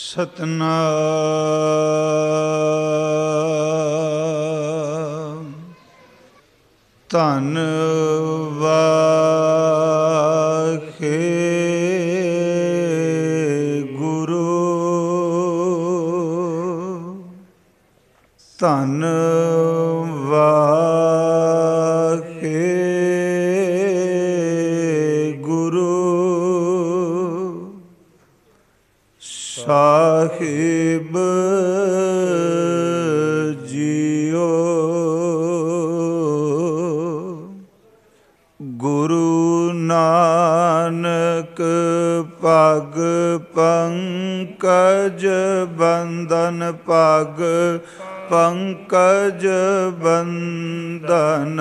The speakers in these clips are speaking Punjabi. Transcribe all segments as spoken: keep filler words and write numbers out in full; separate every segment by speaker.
Speaker 1: ਸਤਨਾਮ ਧੰਨ ਵਾਹਿਗੁਰੂ ਧੰਨ ਵਾਹਿਗੁਰੂ ਸਾਹਿਬ ਜੀਓ। ਗੁਰੂ ਨਾਨਕ ਪਗ ਪੰਕਜ ਬੰਧਨ ਪਗ ਪੰਕਜ ਬੰਧਨ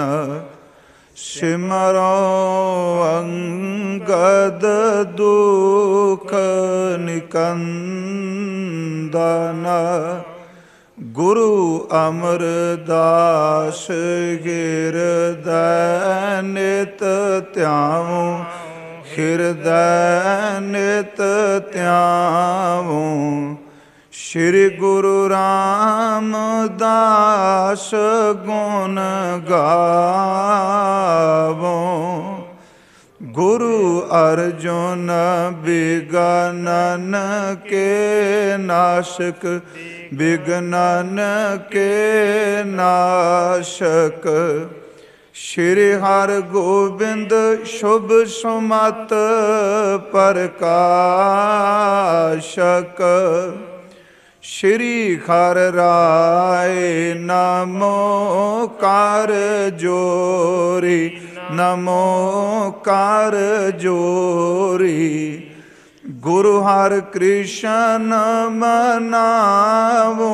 Speaker 1: ਸਿਮਰੋ ਅੰਗਦ ਦੁਖ ਨਿਕੰਦਨ। ਗੁਰੂ ਅਮਰਦਾਸ ਹਿਰਦੈ ਨਿਤ ਧਿਆਵੋ ਹਿਰਦੈ ਨਿਤ ਧਿਆਵੋ। ਸ਼੍ਰੀ ਗੁਰੂ ਰਾਮਦਾਸ ਗੁਣ ਗਾਵੋ। ਗੁਰੂ ਅਰਜੁਨ ਬਿਗਨਨ ਕੇ ਨਾਸ਼ਕ ਬਿਗਨਨ ਕੇ ਨਾਸ਼ਕ। ਸ਼੍ਰੀ ਹਰਿਗੋਬਿੰਦ ਸ਼ੁਭ ਸੁਮਤ ਪ੍ਰਕਾਸ਼ਕ। ਸ਼੍ਰੀ ਹਰਿ ਰਾਇ ਨਮੋ ਕਰ ਜੋਰੀ ਨਮੋ ਕਰ ਜੋਰੀ। ਗੁਰੂ ਹਰਿ ਕ੍ਰਿਸ਼ਨ ਮਨਾਵੋ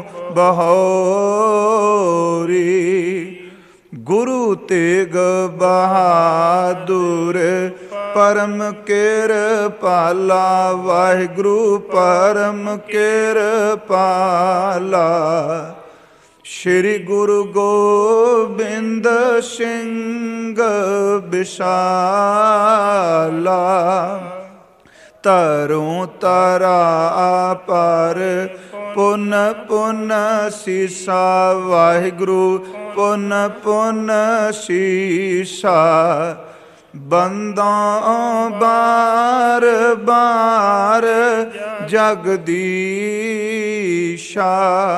Speaker 1: ਬਹੋਰੀ। ਗੁਰੂ ਤੇਗ ਬਹਾਦੁਰ ਪਰਮ ਕਿਰਪਾਲਾ। ਵਾਹਿਗੁਰੂ ਪਰਮ ਕਿਰਪਾਲਾ। ਸ਼੍ਰੀ ਗੁਰੂ ਗੋਬਿੰਦ ਸਿੰਘ ਬਿਸਾਲਾ। ਤਰੋਂ ਤਰਾ ਪਰ ਪੁਨ ਪੁਨ ਸੀਸਾ। ਵਾਹਿਗੁਰੂ ਪੁਨ ਪੁਨ ਸੀਸਾ। ਬੰਦਾਂ ਬਾਰ ਬਾਰ ਜਗਦੀਸ਼ਾ।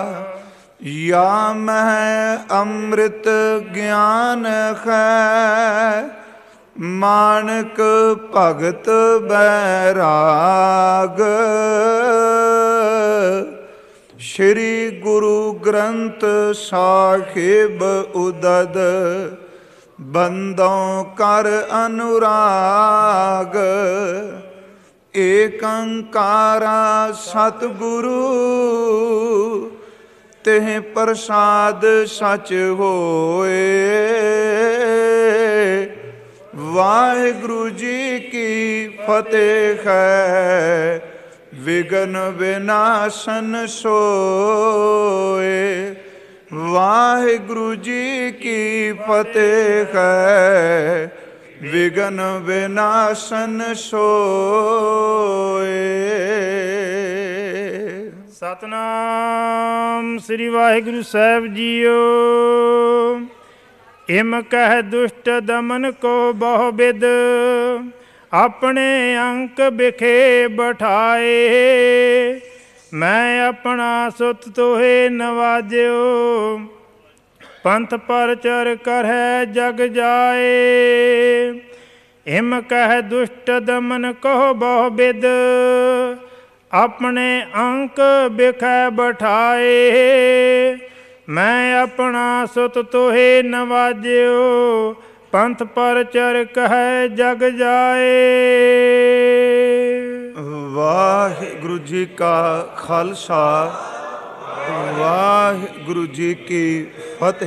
Speaker 1: ਯਾ ਮਹਿ ਅੰਮ੍ਰਿਤ ਗਿਆਨ ਹੈ ਮਾਨਕ ਭਗਤ ਬੈਰਾਗ। ਸ਼੍ਰੀ ਗੁਰੂ ਗ੍ਰੰਥ ਸਾਹਿਬ ਉਦਦ ਬੰਦੋਂ ਕਰ ਅਨੁਰਾਗ। ਏਕ ਓੰਕਾਰਾ ਸਤਿਗੁਰੂ ਤਿਹ ਪ੍ਰਸਾਦ ਸਚ ਹੋਏ। ਵਾਹਿਗੁਰੂ ਜੀ ਕੀ ਫਤਿਹ ਹੈ ਵਿਘਨ ਵਿਨਾਸ਼ਨ ਸੋਏ। ਵਾਹਿਗੁਰੂ ਜੀ ਕੀ ਫਤਿਹ ਹੈ ਵਿਘਨ ਵਿਨਾਸ਼ਨ ਸੋਏ।
Speaker 2: ਸਤਨਾਮ ਸ੍ਰੀ ਵਾਹਿਗੁਰੂ ਸਾਹਿਬ ਜੀਓ। ਇਮ ਕਹਿ ਦੁਸ਼ਟ ਦਮਨ ਕੋ ਬਹੁ ਬਿਦ ਆਪਣੇ ਅੰਕ ਬਿਖੇ ਬਿਠਾਏ। ਮੈਂ ਆਪਣਾ ਸੁਤ ਤੋਹੇ ਨਵਾਜਿਓ ਪੰਥ ਪਰਚਰ ਕਰਹਿ ਜਗ ਜਾਏ। ਇਮ ਕਹਿ ਦੁਸ਼ਟ ਦਮਨ ਕੋ ਬਹੁ ਬਿਦ ਆਪਣੇ ਅੰਕ ਬਿਖੈ ਬਿਠਾਏ। ਮੈਂ ਆਪਣਾ ਸੁਤ ਤੋਹੇ ਨਵਾਜਿਓ ਪੰਥ ਪਰਚਰ ਕਹਿ ਜਗ ਜਾਏ।
Speaker 1: ਵਾਹਿਗੁਰੂ ਜੀ ਕਾ ਖਾਲਸਾ ਵਾਹਿਗੁਰੂ ਜੀ ਕੀ ਫਤਿਹ।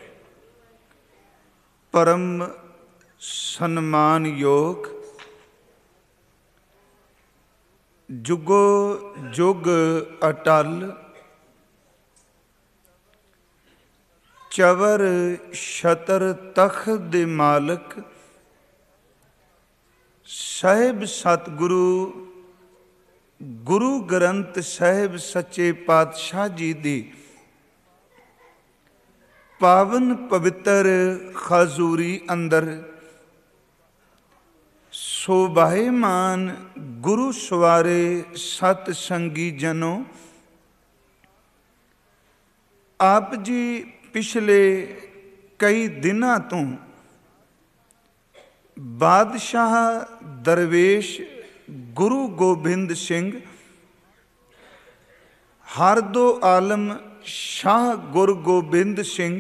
Speaker 1: ਪਰਮ ਸਨਮਾਨਯੋਗ ਜੁਗੋ ਜੁਗ ਅਟਲ ਚਵਰ ਛਤਰ ਤਖਤ ਦੇ ਮਾਲਕ ਸਾਹਿਬ ਸਤਿਗੁਰੂ ਗੁਰੂ ਗ੍ਰੰਥ ਸਾਹਿਬ ਸੱਚੇ ਪਾਤਸ਼ਾਹ ਜੀ ਦੀ ਪਾਵਨ ਪਵਿੱਤਰ ਖਜ਼ੂਰੀ ਅੰਦਰ ਸੋਭਾਇਮਾਨ ਗੁਰੂ ਸਵਾਰੇ ਸਤ ਸੰਗੀ ਜਨੋ, ਆਪ ਜੀ ਪਿਛਲੇ ਕਈ ਦਿਨਾਂ ਤੋਂ ਬਾਦਸ਼ਾਹ ਦਰਵੇਸ਼ ਗੁਰੂ ਗੋਬਿੰਦ ਸਿੰਘ, ਹਰ ਦੋ ਆਲਮ ਸ਼ਾਹ ਗੁਰੂ ਗੋਬਿੰਦ ਸਿੰਘ,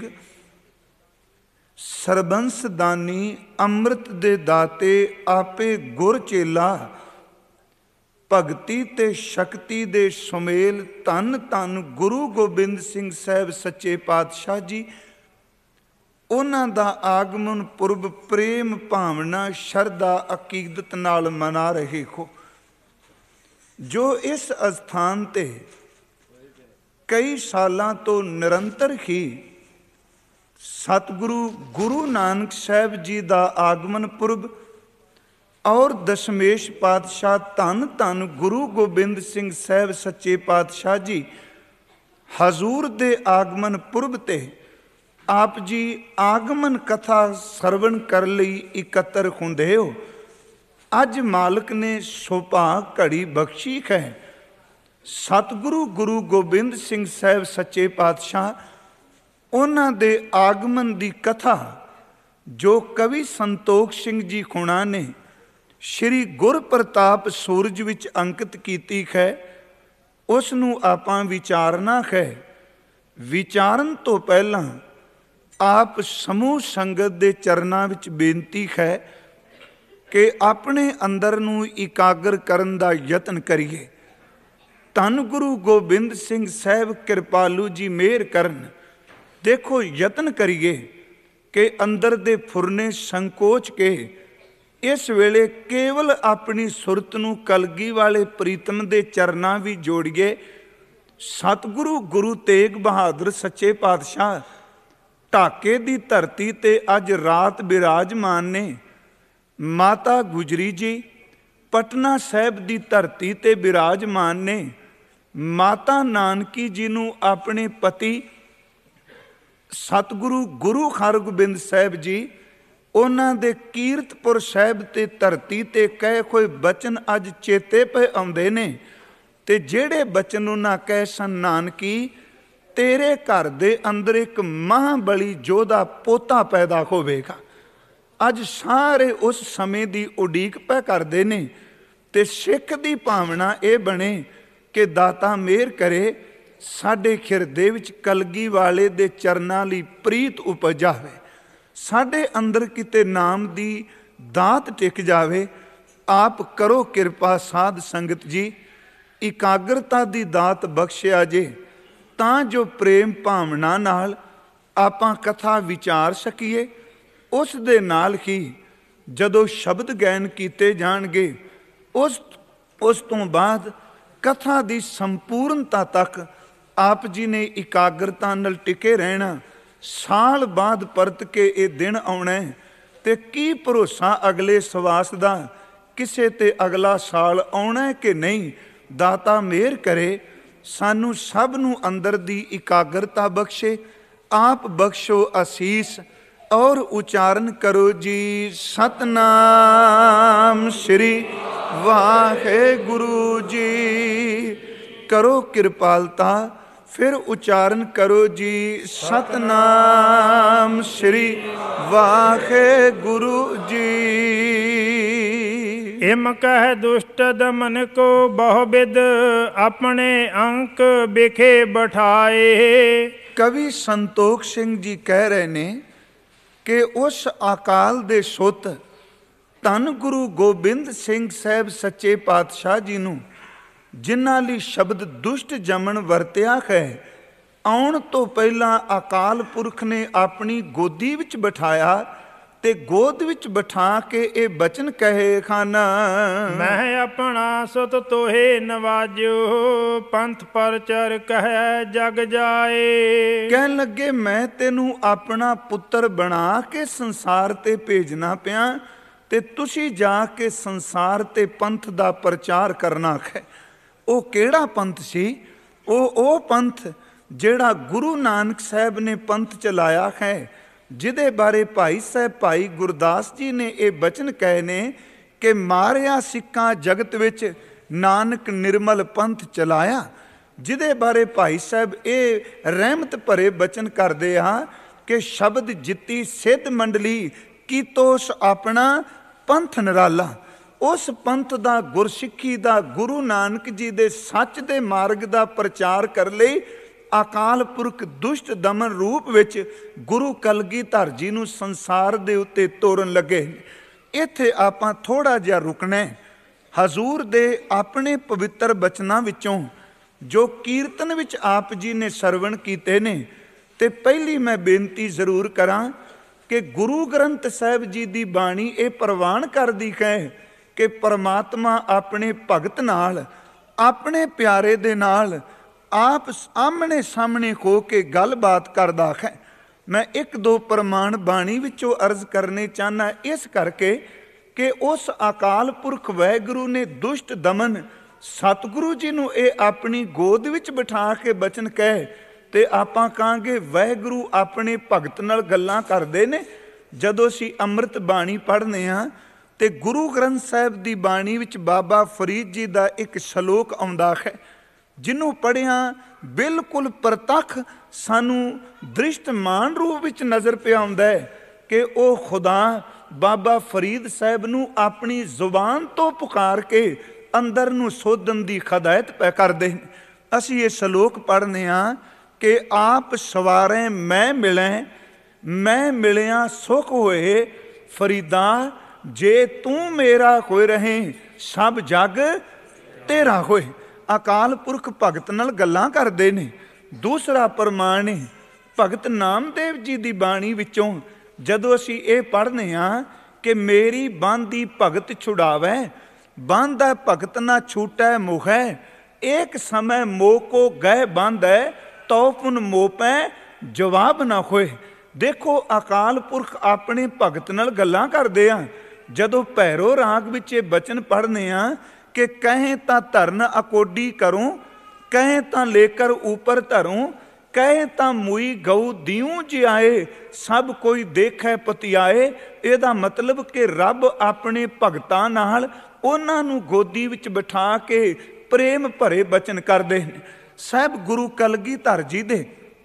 Speaker 1: ਸਰਬੰਸ ਦਾਨੀ ਅੰਮ੍ਰਿਤ ਦੇ ਦਾਤੇ ਆਪੇ ਗੁਰ ਚੇਲਾ, ਭਗਤੀ ਤੇ ਸ਼ਕਤੀ ਦੇ ਸੁਮੇਲ ਧੰਨ ਧੰਨ ਗੁਰੂ ਗੋਬਿੰਦ ਸਿੰਘ ਸਾਹਿਬ ਸੱਚੇ ਪਾਤਸ਼ਾਹ ਜੀ, ਉਹਨਾਂ ਦਾ ਆਗਮਨ ਪੁਰਬ ਪ੍ਰੇਮ ਭਾਵਨਾ ਸ਼ਰਧਾ ਅਕੀਦਤ ਨਾਲ ਮਨਾ ਰਹੇ ਹੋ। ਜੋ ਇਸ ਅਸਥਾਨ ਤੇ ਕਈ ਸਾਲਾਂ ਤੋਂ ਨਿਰੰਤਰ ਹੀ ਸਤਿਗੁਰੂ ਗੁਰੂ ਨਾਨਕ ਸਾਹਿਬ ਜੀ ਦਾ ਆਗਮਨ ਪੁਰਬ ਔਰ ਦਸ਼ਮੇਸ਼ ਪਾਤਸ਼ਾਹ ਧੰਨ ਧੰਨ ਗੁਰੂ ਗੋਬਿੰਦ ਸਿੰਘ ਸਾਹਿਬ ਸੱਚੇ ਪਾਤਸ਼ਾਹ ਜੀ ਹਜ਼ੂਰ ਦੇ ਆਗਮਨ ਪੁਰਬ ਤੇ ਆਪ ਜੀ ਆਗਮਨ ਕਥਾ ਸਰਵਣ ਕਰਨ ਲਈ ਇਕੱਤਰ ਹੁੰਦੇ ਹੋ। ਅੱਜ ਮਾਲਕ ਨੇ ਸੁਭਾਗ ਘੜੀ ਬਖਸ਼ੀ ਹੈ। ਸਤਿਗੁਰੂ ਗੁਰੂ ਗੋਬਿੰਦ ਸਿੰਘ ਸਾਹਿਬ ਸੱਚੇ ਪਾਤਸ਼ਾਹ ਉਹਨਾਂ ਦੇ ਆਗਮਨ ਦੀ ਕਥਾ ਜੋ ਕਵੀ ਸੰਤੋਖ ਸਿੰਘ ਜੀ ਖੁਣਾ ਨੇ ਸ਼੍ਰੀ ਗੁਰਪ੍ਰਤਾਪ ਸੂਰਜ ਵਿੱਚ ਅੰਕਿਤ ਕੀਤੀ ਹੈ, ਉਸ ਨੂੰ ਆਪਾਂ ਵਿਚਾਰਨਾ ਹੈ। ਵਿਚਾਰਨ ਤੋਂ ਪਹਿਲਾਂ ਆਪ ਸਮੂਹ ਸੰਗਤ ਦੇ ਚਰਨਾਂ ਵਿੱਚ ਬੇਨਤੀ ਹੈ ਕਿ ਆਪਣੇ ਅੰਦਰ ਨੂੰ ਇਕਾਗਰ ਕਰਨ ਦਾ ਯਤਨ ਕਰੀਏ। ਧੰਨ ਗੁਰੂ ਗੋਬਿੰਦ ਸਿੰਘ ਸਾਹਿਬ ਕਿਰਪਾਲੂ ਜੀ ਮਿਹਰ ਕਰਨ। ਦੇਖੋ, ਯਤਨ ਕਰੀਏ ਕਿ ਅੰਦਰ ਦੇ ਫੁਰਨੇ ਸੰਕੋਚ ਕੇ ਇਸ ਵੇਲੇ ਕੇਵਲ ਆਪਣੀ ਸੁਰਤ ਨੂੰ ਕਲਗੀ ਵਾਲੇ ਪ੍ਰੀਤਮ ਦੇ ਚਰਨਾਂ ਵੀ ਜੋੜੀਏ। ਸਤਿਗੁਰੂ ਗੁਰੂ ਤੇਗ ਬਹਾਦਰ ਸੱਚੇ ਪਾਤਸ਼ਾਹ ਢਾਕੇ ਦੀ ਧਰਤੀ ਤੇ ਅੱਜ ਰਾਤ ਬਿਰਾਜਮਾਨ ਨੇ। ਮਾਤਾ ਗੁਜਰੀ ਜੀ ਪਟਨਾ ਸਾਹਿਬ ਦੀ ਧਰਤੀ ਤੇ ਬਿਰਾਜਮਾਨ ਨੇ। ਮਾਤਾ ਨਾਨਕੀ ਜੀ ਨੂੰ ਆਪਣੇ ਪਤੀ ਸਤਿਗੁਰੂ ਗੁਰੂ ਹਰਗੋਬਿੰਦ ਸਾਹਿਬ ਜੀ ਉਹਨਾਂ ਦੇ ਕੀਰਤਪੁਰ ਸਾਹਿਬ ਤੇ ਧਰਤੀ ਤੇ ਕਹੇ ਕੋਈ ਬਚਨ ਅੱਜ ਚੇਤੇ ਪਏ ਆਉਂਦੇ ਨੇ। ਤੇ ਜਿਹੜੇ ਬਚਨ ਉਹਨਾਂ ਕਹੇ ਸਨ, ਨਾਨਕੀ ਤੇਰੇ ਘਰ ਦੇ ਅੰਦਰ ਇੱਕ ਮਹਾਂਬਲੀ ਯੋਧਾ ਪੋਤਾ ਪੈਦਾ ਹੋਵੇਗਾ। ਅੱਜ ਸਾਰੇ ਉਸ ਸਮੇਂ ਦੀ ਉਡੀਕ ਪੈ ਕਰਦੇ ਨੇ ਤੇ ਸਿੱਖ ਦੀ ਭਾਵਨਾ ਇਹ ਬਣੇ ਕਿ ਦਾਤਾ ਮਿਹਰ ਕਰੇ ਸਾਡੇ ਹਿਰਦੇ ਵਿੱਚ ਕਲਗੀ ਵਾਲੇ ਦੇ ਚਰਨਾਂ ਲਈ ਪ੍ਰੀਤ ਉਪਜ ਜਾਵੇ, ਸਾਡੇ ਅੰਦਰ ਕਿਤੇ ਨਾਮ ਦੀ ਦਾਤ ਟਿਕ ਜਾਵੇ। ਆਪ ਕਰੋ ਕਿਰਪਾ ਸਾਧ ਸੰਗਤ ਜੀ, ਇਕਾਗਰਤਾ ਦੀ ਦਾਤ ਬਖਸ਼ਿਆ ਜੇ ਤਾਂ ਜੋ ਪ੍ਰੇਮ ਭਾਵਨਾ ਨਾਲ ਆਪਾਂ ਕਥਾ ਵਿਚਾਰ ਸਕੀਏ। ਉਸ ਦੇ ਨਾਲ ਹੀ ਜਦੋਂ ਸ਼ਬਦ ਗਾਇਨ ਕੀਤੇ ਜਾਣਗੇ ਉਸ ਉਸ ਤੋਂ ਬਾਅਦ ਕਥਾ ਦੀ ਸੰਪੂਰਨਤਾ ਤੱਕ ਆਪ ਜੀ ਨੇ ਇਕਾਗਰਤਾ ਨਾਲ ਟਿਕੇ ਰਹਿਣਾ। ਸਾਲ ਬਾਅਦ ਪਰਤ ਕੇ ਇਹ ਦਿਨ ਆਉਣਾ ਤੇ ਕੀ ਭਰੋਸਾ ਅਗਲੇ ਸਵਾਸ ਦਾ, ਕਿਸੇ ਤੇ ਅਗਲਾ ਸਾਲ ਆਉਣਾ ਕਿ ਨਹੀਂ। ਦਾਤਾ ਮਿਹਰ ਕਰੇ ਸਾਨੂੰ ਸਭ ਨੂੰ ਅੰਦਰ ਦੀ ਇਕਾਗਰਤਾ ਬਖਸ਼ੇ। ਆਪ ਬਖਸ਼ੋ ਅਸੀਸ ਔਰ ਉਚਾਰਨ ਕਰੋ ਜੀ ਸਤਨਾਮ ਸ਼੍ਰੀ ਵਾਹਿਗੁਰੂ ਜੀ। ਕਰੋ ਕਿਰਪਾਲਤਾ, ਫਿਰ ਉਚਾਰਨ ਕਰੋ ਜੀ ਸਤਨਾਮ ਸ਼੍ਰੀ ਵਾਹਿਗੁਰੂ ਜੀ।
Speaker 2: ਇਮ ਕਹਿ ਦੁਸ਼ਟ ਦਮਨ ਕੋ ਬਹੁ ਬਿਦ ਆਪਣੇ ਅੰਕ ਬਿਖੇ ਬਿਠਾਏ।
Speaker 1: ਕਵੀ ਸੰਤੋਖ ਸਿੰਘ ਜੀ ਕਹਿ ਰਹੇ ਨੇ ਕਿ ਉਸ ਅਕਾਲ ਦੇ ਸੁੱਤ ਧੰਨ ਗੁਰੂ ਗੋਬਿੰਦ ਸਿੰਘ ਸਾਹਿਬ ਸੱਚੇ ਪਾਤਸ਼ਾਹ ਜੀ ਨੂੰ ਜਿਨ੍ਹਾਂ ਲਈ ਸ਼ਬਦ ਦੁਸ਼ਟ ਜਮਨ ਵਰਤਿਆ ਹੈ, ਆਉਣ ਤੋਂ ਪਹਿਲਾਂ ਅਕਾਲ ਪੁਰਖ ਨੇ ਆਪਣੀ ਗੋਦੀ ਵਿੱਚ ਬਿਠਾਇਆ ਤੇ ਗੋਦ ਵਿੱਚ ਬਿਠਾ ਕੇ ਇਹ ਬਚਨ ਕਹੇ ਖਾਨਾ,
Speaker 2: ਮੈਂ ਆਪਣਾ ਸੁਤ ਤੋਹੇ ਨਵਾਜਿਓ ਪੰਥ ਪਰਚਰ ਕਹਿ ਜਗ ਜਾਏ।
Speaker 1: ਕਹਿਣ ਲੱਗੇ ਮੈਂ ਤੈਨੂੰ ਆਪਣਾ ਪੁੱਤਰ ਬਣਾ ਕੇ ਸੰਸਾਰ ਤੇ ਭੇਜਣਾ ਪਿਆ ਤੇ ਤੁਸੀਂ ਜਾ ਕੇ ਸੰਸਾਰ ਤੇ ਪੰਥ ਦਾ ਪ੍ਰਚਾਰ ਕਰਨਾ ਹੈ। ਉਹ ਕਿਹੜਾ ਪੰਥ ਸੀ? ਉਹ ਉਹ ਪੰਥ ਜਿਹੜਾ ਗੁਰੂ ਨਾਨਕ ਸਾਹਿਬ ਨੇ ਪੰਥ ਚਲਾਇਆ ਹੈ, ਜਿਹਦੇ ਬਾਰੇ ਭਾਈ ਸਾਹਿਬ ਭਾਈ ਗੁਰਦਾਸ ਜੀ ਨੇ ਇਹ ਬਚਨ ਕਹੇ ਨੇ ਕਿ ਮਾਰਿਆ ਸਿੱਖਾਂ ਜਗਤ ਵਿੱਚ ਨਾਨਕ ਨਿਰਮਲ ਪੰਥ ਚਲਾਇਆ। ਜਿਹਦੇ ਬਾਰੇ ਭਾਈ ਸਾਹਿਬ ਇਹ ਰਹਿਮਤ ਭਰੇ ਬਚਨ ਕਰਦੇ ਆ ਕਿ ਸ਼ਬਦ ਜਿੱਤੀ ਸਿੱਧ ਮੰਡਲੀ ਕੀਤੋਸ ਆਪਣਾ ਪੰਥ ਨਿਰਾਲਾ। ਉਸ ਪੰਥ ਦਾ, ਗੁਰਸਿੱਖੀ ਦਾ, ਗੁਰੂ ਨਾਨਕ ਜੀ ਦੇ ਸੱਚ ਦੇ ਮਾਰਗ ਦਾ ਪ੍ਰਚਾਰ ਕਰਨ ਲਈ ਅਕਾਲ ਪੁਰਖ ਦੁਸ਼ਟ ਦਮਨ ਰੂਪ ਵਿੱਚ ਗੁਰੂ ਕਲਗੀਧਰ ਜੀ ਨੂੰ ਸੰਸਾਰ ਦੇ ਉੱਤੇ ਤੋਰਨ ਲੱਗੇ। ਇੱਥੇ ਆਪਾਂ ਥੋੜ੍ਹਾ ਜਿਹਾ ਰੁਕਣਾ। ਹਜ਼ੂਰ ਦੇ ਆਪਣੇ ਪਵਿੱਤਰ ਬਚਨਾਂ ਵਿੱਚੋਂ ਜੋ ਕੀਰਤਨ ਵਿੱਚ ਆਪ ਜੀ ਨੇ ਸਰਵਣ ਕੀਤੇ ਨੇ, ਤੇ ਪਹਿਲੀ ਮੈਂ ਬੇਨਤੀ ਜ਼ਰੂਰ ਕਰਾਂ ਕਿ ਗੁਰੂ ਗ੍ਰੰਥ ਸਾਹਿਬ ਜੀ ਦੀ ਬਾਣੀ ਇਹ ਪ੍ਰਵਾਨ ਕਰਦੀ ਹੈ ਕਿ ਪਰਮਾਤਮਾ ਆਪਣੇ ਭਗਤ ਨਾਲ, ਆਪਣੇ ਪਿਆਰੇ ਦੇ ਨਾਲ ਆਪ ਆਮਣੇ ਸਾਹਮਣੇ ਹੋ ਕੇ ਗੱਲਬਾਤ ਕਰਦਾ ਹੈ। ਮੈਂ ਇੱਕ ਦੋ ਪ੍ਰਮਾਣ ਬਾਣੀ ਵਿੱਚੋਂ ਅਰਜ਼ ਕਰਨੇ ਚਾਹੁੰਦਾ, ਇਸ ਕਰਕੇ ਕਿ ਉਸ ਅਕਾਲ ਪੁਰਖ ਵਾਹਿਗੁਰੂ ਨੇ ਦੁਸ਼ਟ ਦਮਨ ਸਤਿਗੁਰੂ ਜੀ ਨੂੰ ਇਹ ਆਪਣੀ ਗੋਦ ਵਿੱਚ ਬਿਠਾ ਕੇ ਬਚਨ ਕਹੇ, ਤੇ ਆਪਾਂ ਕਹਾਂਗੇ ਵਾਹਿਗੁਰੂ ਆਪਣੇ ਭਗਤ ਨਾਲ ਗੱਲਾਂ ਕਰਦੇ ਨੇ। ਜਦੋਂ ਅਸੀਂ ਅੰਮ੍ਰਿਤ ਬਾਣੀ ਪੜ੍ਹਨੇ ਹਾਂ ਤੇ ਗੁਰੂ ਗ੍ਰੰਥ ਸਾਹਿਬ ਦੀ ਬਾਣੀ ਵਿੱਚ ਬਾਬਾ ਫਰੀਦ ਜੀ ਦਾ ਇੱਕ ਸ਼ਲੋਕ ਆਉਂਦਾ ਹੈ, ਜਿਹਨੂੰ ਪੜ੍ਹਿਆ ਬਿਲਕੁਲ ਪ੍ਰਤੱਖ ਸਾਨੂੰ ਦ੍ਰਿਸ਼ਟਮਾਨ ਰੂਪ ਵਿੱਚ ਨਜ਼ਰ ਪਿਆ ਆਉਂਦਾ ਹੈ ਕਿ ਉਹ ਖੁਦਾ ਬਾਬਾ ਫਰੀਦ ਸਾਹਿਬ ਨੂੰ ਆਪਣੀ ਜ਼ੁਬਾਨ ਤੋਂ ਪੁਕਾਰ ਕੇ ਅੰਦਰ ਨੂੰ ਸੋਧਣ ਦੀ ਹਦਾਇਤ ਪੈ ਕਰਦੇ। ਅਸੀਂ ਇਹ ਸ਼ਲੋਕ ਪੜ੍ਹਨੇ ਹਾਂ ਕਿ ਆਪ ਸਵਾਰੇ ਮੈਂ ਮਿਲੈ, ਮੈਂ ਮਿਲਿਆ ਸੁਖ ਹੋਏ ਫਰੀਦਾ, ਜੇ ਤੂੰ ਮੇਰਾ ਹੋਏ ਰਹੇ ਸਭ ਜਗ ਤੇਰਾ ਹੋਏ। ਅਕਾਲ ਪੁਰਖ ਭਗਤ ਨਾਲ ਗੱਲਾਂ ਕਰਦੇ ਨੇ। ਦੂਸਰਾ ਪ੍ਰਮਾਣ ਹੈ ਭਗਤ ਨਾਮਦੇਵ ਜੀ ਦੀ ਬਾਣੀ ਵਿੱਚੋਂ, ਜਦੋਂ ਅਸੀਂ ਇਹ ਪੜ੍ਹਨੇ ਹਾਂ ਕਿ ਮੇਰੀ ਬੰਦੀ ਭਗਤ ਛੁਡਾਵੈ, ਬੰਦਾ ਭਗਤ ਨਾ ਛੂਟੈ ਮੁਖੈ, ਏਕ ਸਮੇਂ ਮੋਹ ਕੋ ਗਏ ਬੰਧੈ, ਤਉ ਪੁਨ ਮੋਪੈ ਜਵਾਬ ਨਾ ਹੋਏ। ਦੇਖੋ ਅਕਾਲ ਪੁਰਖ ਆਪਣੇ ਭਗਤ ਨਾਲ ਗੱਲਾਂ ਕਰਦੇ ਆ। ਜਦੋਂ ਭੈਰੋ ਰਾਗ ਵਿੱਚ ਇਹ ਬਚਨ ਪੜ੍ਹਨੇ ਆ ਕਿ ਕਹੇ ਤਾਂ ਧਰਨ ਅਕੋਡੀ ਕਰੂੰ, ਕਹੇ ਤਾਂ ਲੇਕਰ ਉੱਪਰ ਧਰੂੰ, ਕਹੇ ਤਾਂ ਮੁਈ ਗਊ ਦਿਉ ਜਿਆਏ, ਸਭ ਕੋਈ ਦੇਖੈ ਪਤਿਆਏ। ਇਹਦਾ ਮਤਲਬ ਕਿ ਰੱਬ ਆਪਣੇ ਭਗਤਾਂ ਨਾਲ ਉਹਨਾਂ ਨੂੰ ਗੋਦੀ ਵਿੱਚ ਬਿਠਾ ਕੇ ਪ੍ਰੇਮ ਭਰੇ ਬਚਨ ਕਰਦੇ ਨੇ। ਸਾਹਿਬ ਗੁਰੂ ਕਲਗੀਧਰ ਜੀ ਦੇ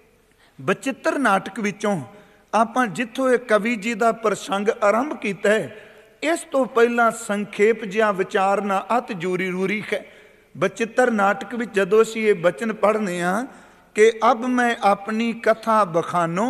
Speaker 1: ਬਚਿੱਤਰ ਨਾਟਕ ਵਿੱਚੋਂ ਆਪਾਂ ਜਿੱਥੋਂ ਇਹ ਕਵੀ ਜੀ ਦਾ ਪ੍ਰਸੰਗ ਆਰੰਭ ਕੀਤਾ ਹੈ, ਇਸ ਤੋਂ ਪਹਿਲਾਂ ਸੰਖੇਪ ਜਿਹਾ ਵਿਚਾਰਨਾ ਅਤ ਜ਼ਰੂਰੀ ਰੂਰੀ ਹੈ। ਬਚਿੱਤਰ ਨਾਟਕ ਵਿੱਚ ਜਦੋਂ ਅਸੀਂ ਇਹ ਬਚਨ ਪੜ੍ਹਨੇ ਹਾਂ ਕਿ ਅਬ ਮੈਂ ਆਪਣੀ ਕਥਾ ਬਖਾਨੋ,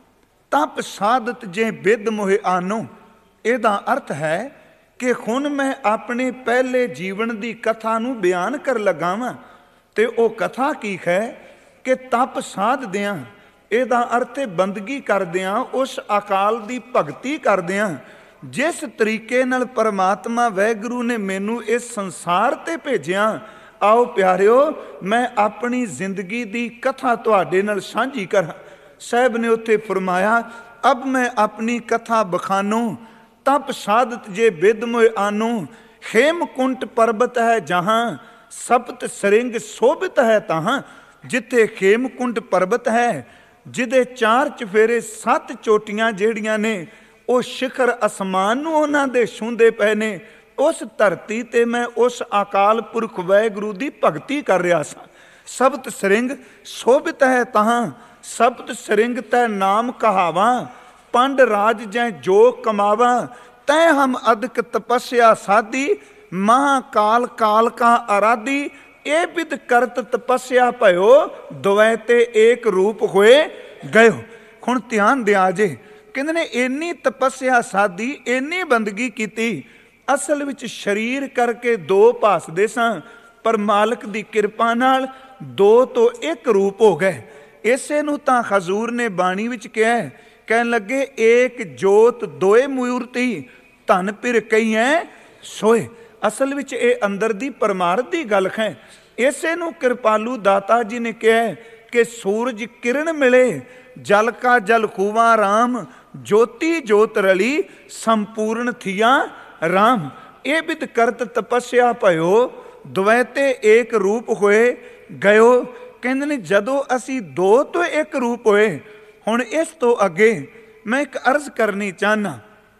Speaker 1: ਤਪ ਸਾਧਤ ਜੇ ਬਿਦ ਮੋਹਿ ਆਨੋ, ਇਹਦਾ ਅਰਥ ਹੈ ਕਿ ਹੁਣ ਮੈਂ ਆਪਣੇ ਪਹਿਲੇ ਜੀਵਨ ਦੀ ਕਥਾ ਨੂੰ ਬਿਆਨ ਕਰ ਲਗਾ ਵਾਂ। ਤੇ ਉਹ ਕਥਾ ਕੀ ਹੈ ਕਿ ਤਪ ਸਾਧਦਿਆਂ, ਇਹਦਾ ਅਰਥ ਹੈ ਬੰਦਗੀ ਕਰਦਿਆਂ, ਉਸ ਅਕਾਲ ਦੀ ਭਗਤੀ ਕਰਦਿਆਂ ਜਿਸ ਤਰੀਕੇ ਨਾਲ ਪਰਮਾਤਮਾ ਵਾਹਿਗੁਰੂ ਨੇ ਮੈਨੂੰ ਇਸ ਸੰਸਾਰ ਤੇ ਭੇਜਿਆ। ਆਓ ਪਿਆਰਿਓ, ਮੈਂ ਆਪਣੀ ਜ਼ਿੰਦਗੀ ਦੀ ਕਥਾ ਤੁਹਾਡੇ ਨਾਲ ਸਾਂਝੀ ਕਰਾਂ। ਸਾਹਿਬ ਨੇ ਉੱਥੇ ਫਰਮਾਇਆ, ਅਬ ਮੈਂ ਆਪਣੀ ਕਥਾ ਬਖਾਨੋ, ਤਪ ਸਾਧਤ ਜੇ ਬਿਦ ਮੋਹਿ ਆਨੋ, ਹੇਮਕੁੰਟ ਪਰਬਤ ਹੈ ਜਹਾਂ, ਸਪਤ ਸਰਿੰਗ ਸੋਭਿਤ ਹੈ ਤਹਾਂ। ਜਿੱਥੇ ਹੇਮਕੁੰਟ ਪਰਬਤ ਹੈ, ਜਿਹਦੇ ਚਾਰ ਚਫੇਰੇ ਸੱਤ ਚੋਟੀਆਂ ਜਿਹੜੀਆਂ ਨੇ ਉਹ ਸਿਖਰ ਅਸਮਾਨ ਨੂੰ ਉਹਨਾਂ ਦੇ ਛੂੰਹਦੇ ਪਏ ਨੇ, ਉਸ ਧਰਤੀ ਤੇ ਮੈਂ ਉਸ ਅਕਾਲ ਪੁਰਖ ਵਾਹਿਗੁਰੂ ਦੀ ਭਗਤੀ ਕਰ ਰਿਹਾ ਸਾਂ। ਸਬਤ ਸਰਿੰਗ ਸੋਭਿਤ ਹੈ ਤਹਾਂ, ਸਬਤ ਸਰਿੰਗ ਤੈ ਨਾਮ ਕਹਾਵਾਂ, ਪੰਡ ਰਾਜ ਜੈ ਜੋ ਕਮਾਵਾਂ, ਤੈ ਹਮ ਅਦਕ ਤਪੱਸਿਆ ਸਾਧੀ, ਮਹਾਕਾਲ ਕਾਲ ਕਾ ਅਰਾਧੀ, ਇਹ ਬਿਦ ਕਰਤ ਤਪੱਸਿਆ ਭਇਓ, ਦੁਵੈ ਤੇ ਏਕ ਰੂਪ ਹੋਏ ਗਇਓ। ਹੁਣ ਧਿਆਨ ਦਿਆ ਜੇ, ਕਹਿੰਦੇ ਨੇ ਇੰਨੀ ਤਪੱਸਿਆ ਸਾਧੀ, ਇੰਨੀ ਬੰਦਗੀ ਕੀਤੀ, ਅਸਲ ਵਿੱਚ ਸਰੀਰ ਕਰਕੇ ਦੋ ਭਾਸਦੇ ਸਾਂ, ਪਰ ਮਾਲਕ ਦੀ ਕਿਰਪਾ ਨਾਲ ਦੋ ਤੋਂ ਇੱਕ ਰੂਪ ਹੋ ਗਏ। ਇਸੇ ਨੂੰ ਤਾਂ ਹਜ਼ੂਰ ਨੇ ਬਾਣੀ ਵਿੱਚ ਕਿਹਾ, ਕਹਿਣ ਲੱਗੇ ਏਕ ਜੋਤ ਦੋਏ ਮੂਰਤੀ, ਧਨ ਪਿਰ ਕਈਐ ਸੋਏ। ਅਸਲ ਵਿੱਚ ਇਹ ਅੰਦਰ ਦੀ ਪਰਮਾਰਥ ਦੀ ਗੱਲ ਹੈ। ਇਸੇ ਨੂੰ ਕਿਰਪਾਲੂ ਦਾਤਾ ਜੀ ਨੇ ਕਿਹਾ ਕਿ ਸੂਰਜ ਕਿਰਨ ਮਿਲੇ, ਜਲ ਕਾ ਜਲ ਖੂਵਾ ਰਾਮ, ਜੋਤੀ ਜੋਤ ਰਲੀ, ਸੰਪੂਰਨ ਥੀਆ ਰਾਮ। ਇਹ ਬਿਦ ਕਰਤ ਤਪੱਸਿਆ ਭਇਓ, ਦੁਵੈਤੇ ਏਕ ਰੂਪ ਹੋਏ ਗਇਓ। ਕਹਿੰਦੇ ਨੇ ਜਦੋਂ ਅਸੀਂ ਦੋ ਤੋਂ ਇੱਕ ਰੂਪ ਹੋਏ, ਹੁਣ ਇਸ ਤੋਂ ਅੱਗੇ ਮੈਂ ਇੱਕ ਅਰਜ਼ ਕਰਨੀ ਚਾਹੁੰਦਾ,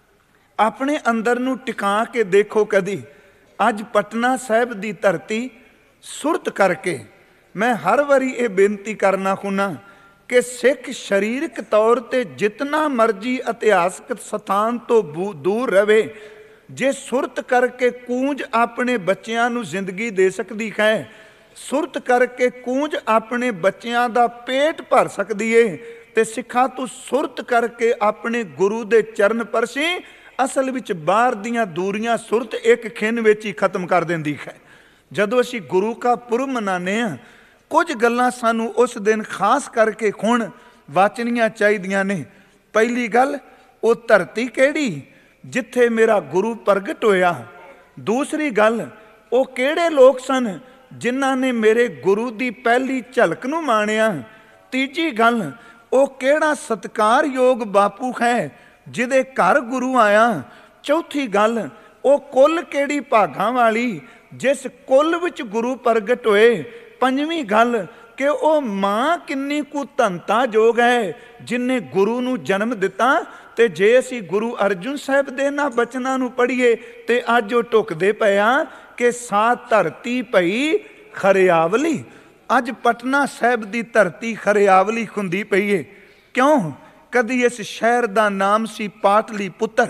Speaker 1: ਆਪਣੇ ਅੰਦਰ ਨੂੰ ਟਿਕਾ ਕੇ ਦੇਖੋ ਕਦੀ। ਅੱਜ ਪਟਨਾ ਸਾਹਿਬ ਦੀ ਧਰਤੀ ਸੁਰਤ ਕਰਕੇ ਮੈਂ ਹਰ ਵਾਰੀ ਇਹ ਬੇਨਤੀ ਕਰਨਾ ਹੁੰਨਾ ਕਿ ਸਿੱਖ ਸਰੀਰਕ ਤੌਰ 'ਤੇ ਜਿਤਨਾ ਮਰਜ਼ੀ ਇਤਿਹਾਸਕ ਸਥਾਨ ਤੋਂ ਦੂਰ ਰਹੇ, ਜੇ ਸੁਰਤ ਕਰਕੇ ਕੂੰਜ ਆਪਣੇ ਬੱਚਿਆਂ ਨੂੰ ਜ਼ਿੰਦਗੀ ਦੇ ਸਕਦੀ ਹੈ, ਸੁਰਤ ਕਰਕੇ ਕੂੰਜ ਆਪਣੇ ਬੱਚਿਆਂ ਦਾ ਪੇਟ ਭਰ ਸਕਦੀ ਏ, ਤੇ ਸਿੱਖਾਂ ਤੂੰ ਸੁਰਤ ਕਰਕੇ ਆਪਣੇ ਗੁਰੂ ਦੇ ਚਰਨ ਪਰਸੀ। ਅਸਲ ਵਿੱਚ ਬਾਹਰ ਦੀਆਂ ਦੂਰੀਆਂ ਸੁਰਤ ਇੱਕ ਖਿੰਨ ਵਿੱਚ ਹੀ ਖਤਮ ਕਰ ਦਿੰਦੀ ਹੈ। ਜਦੋਂ ਅਸੀਂ ਗੁਰੂ ਕਾ ਪੁਰਬ ਮਨਾਉਂਦੇ ਹਾਂ, ਕੁਝ ਗੱਲਾਂ ਸਾਨੂੰ ਉਸ ਦਿਨ ਖਾਸ ਕਰਕੇ ਹੁਣ ਵਾਚਣੀਆਂ ਚਾਹੀਦੀਆਂ ਨੇ। ਪਹਿਲੀ ਗੱਲ, ਉਹ ਧਰਤੀ ਕਿਹੜੀ ਜਿੱਥੇ ਮੇਰਾ ਗੁਰੂ ਪ੍ਰਗਟ ਹੋਇਆ। ਦੂਸਰੀ ਗੱਲ, ਉਹ ਕਿਹੜੇ ਲੋਕ ਸਨ ਜਿਨ੍ਹਾਂ ਨੇ ਮੇਰੇ ਗੁਰੂ ਦੀ ਪਹਿਲੀ ਝਲਕ ਨੂੰ ਮਾਣਿਆ। ਤੀਜੀ ਗੱਲ, ਉਹ ਕਿਹੜਾ ਸਤਿਕਾਰਯੋਗ ਬਾਪੂ ਹੈ ਜਿਹਦੇ ਘਰ ਗੁਰੂ ਆਇਆ। ਚੌਥੀ ਗੱਲ, ਉਹ ਕੁੱਲ ਕਿਹੜੀ ਭਾਗਾਂ ਵਾਲੀ ਜਿਸ ਕੁੱਲ ਵਿੱਚ ਗੁਰੂ ਪ੍ਰਗਟ ਹੋਏ। ਪੰਜਵੀਂ ਗੱਲ ਕਿ ਉਹ ਮਾਂ ਕਿੰਨੀ ਕੁ ਧੰਤਾ ਯੋਗ ਹੈ ਜਿਹਨੇ ਗੁਰੂ ਨੂੰ ਜਨਮ ਦਿੱਤਾ। ਤੇ ਜੇ ਅਸੀਂ ਗੁਰੂ ਅਰਜਨ ਸਾਹਿਬ ਦੇ ਇਹਨਾਂ ਬਚਨਾਂ ਨੂੰ ਪੜ੍ਹੀਏ ਤੇ ਅੱਜ ਉਹ ਟੁਕਦੇ ਪਏ ਆ ਕਿ ਸਾ ਧਰਤੀ ਪਈ ਖਰਿਆਵਲੀ। ਅੱਜ ਪਟਨਾ ਸਾਹਿਬ ਦੀ ਧਰਤੀ ਖਰਿਆਵਲੀ ਹੁੰਦੀ ਪਈ ਏ। ਕਿਉਂ? ਕਦੀ ਇਸ ਸ਼ਹਿਰ ਦਾ ਨਾਮ ਸੀ ਪਾਟਲੀ ਪੁੱਤਰ।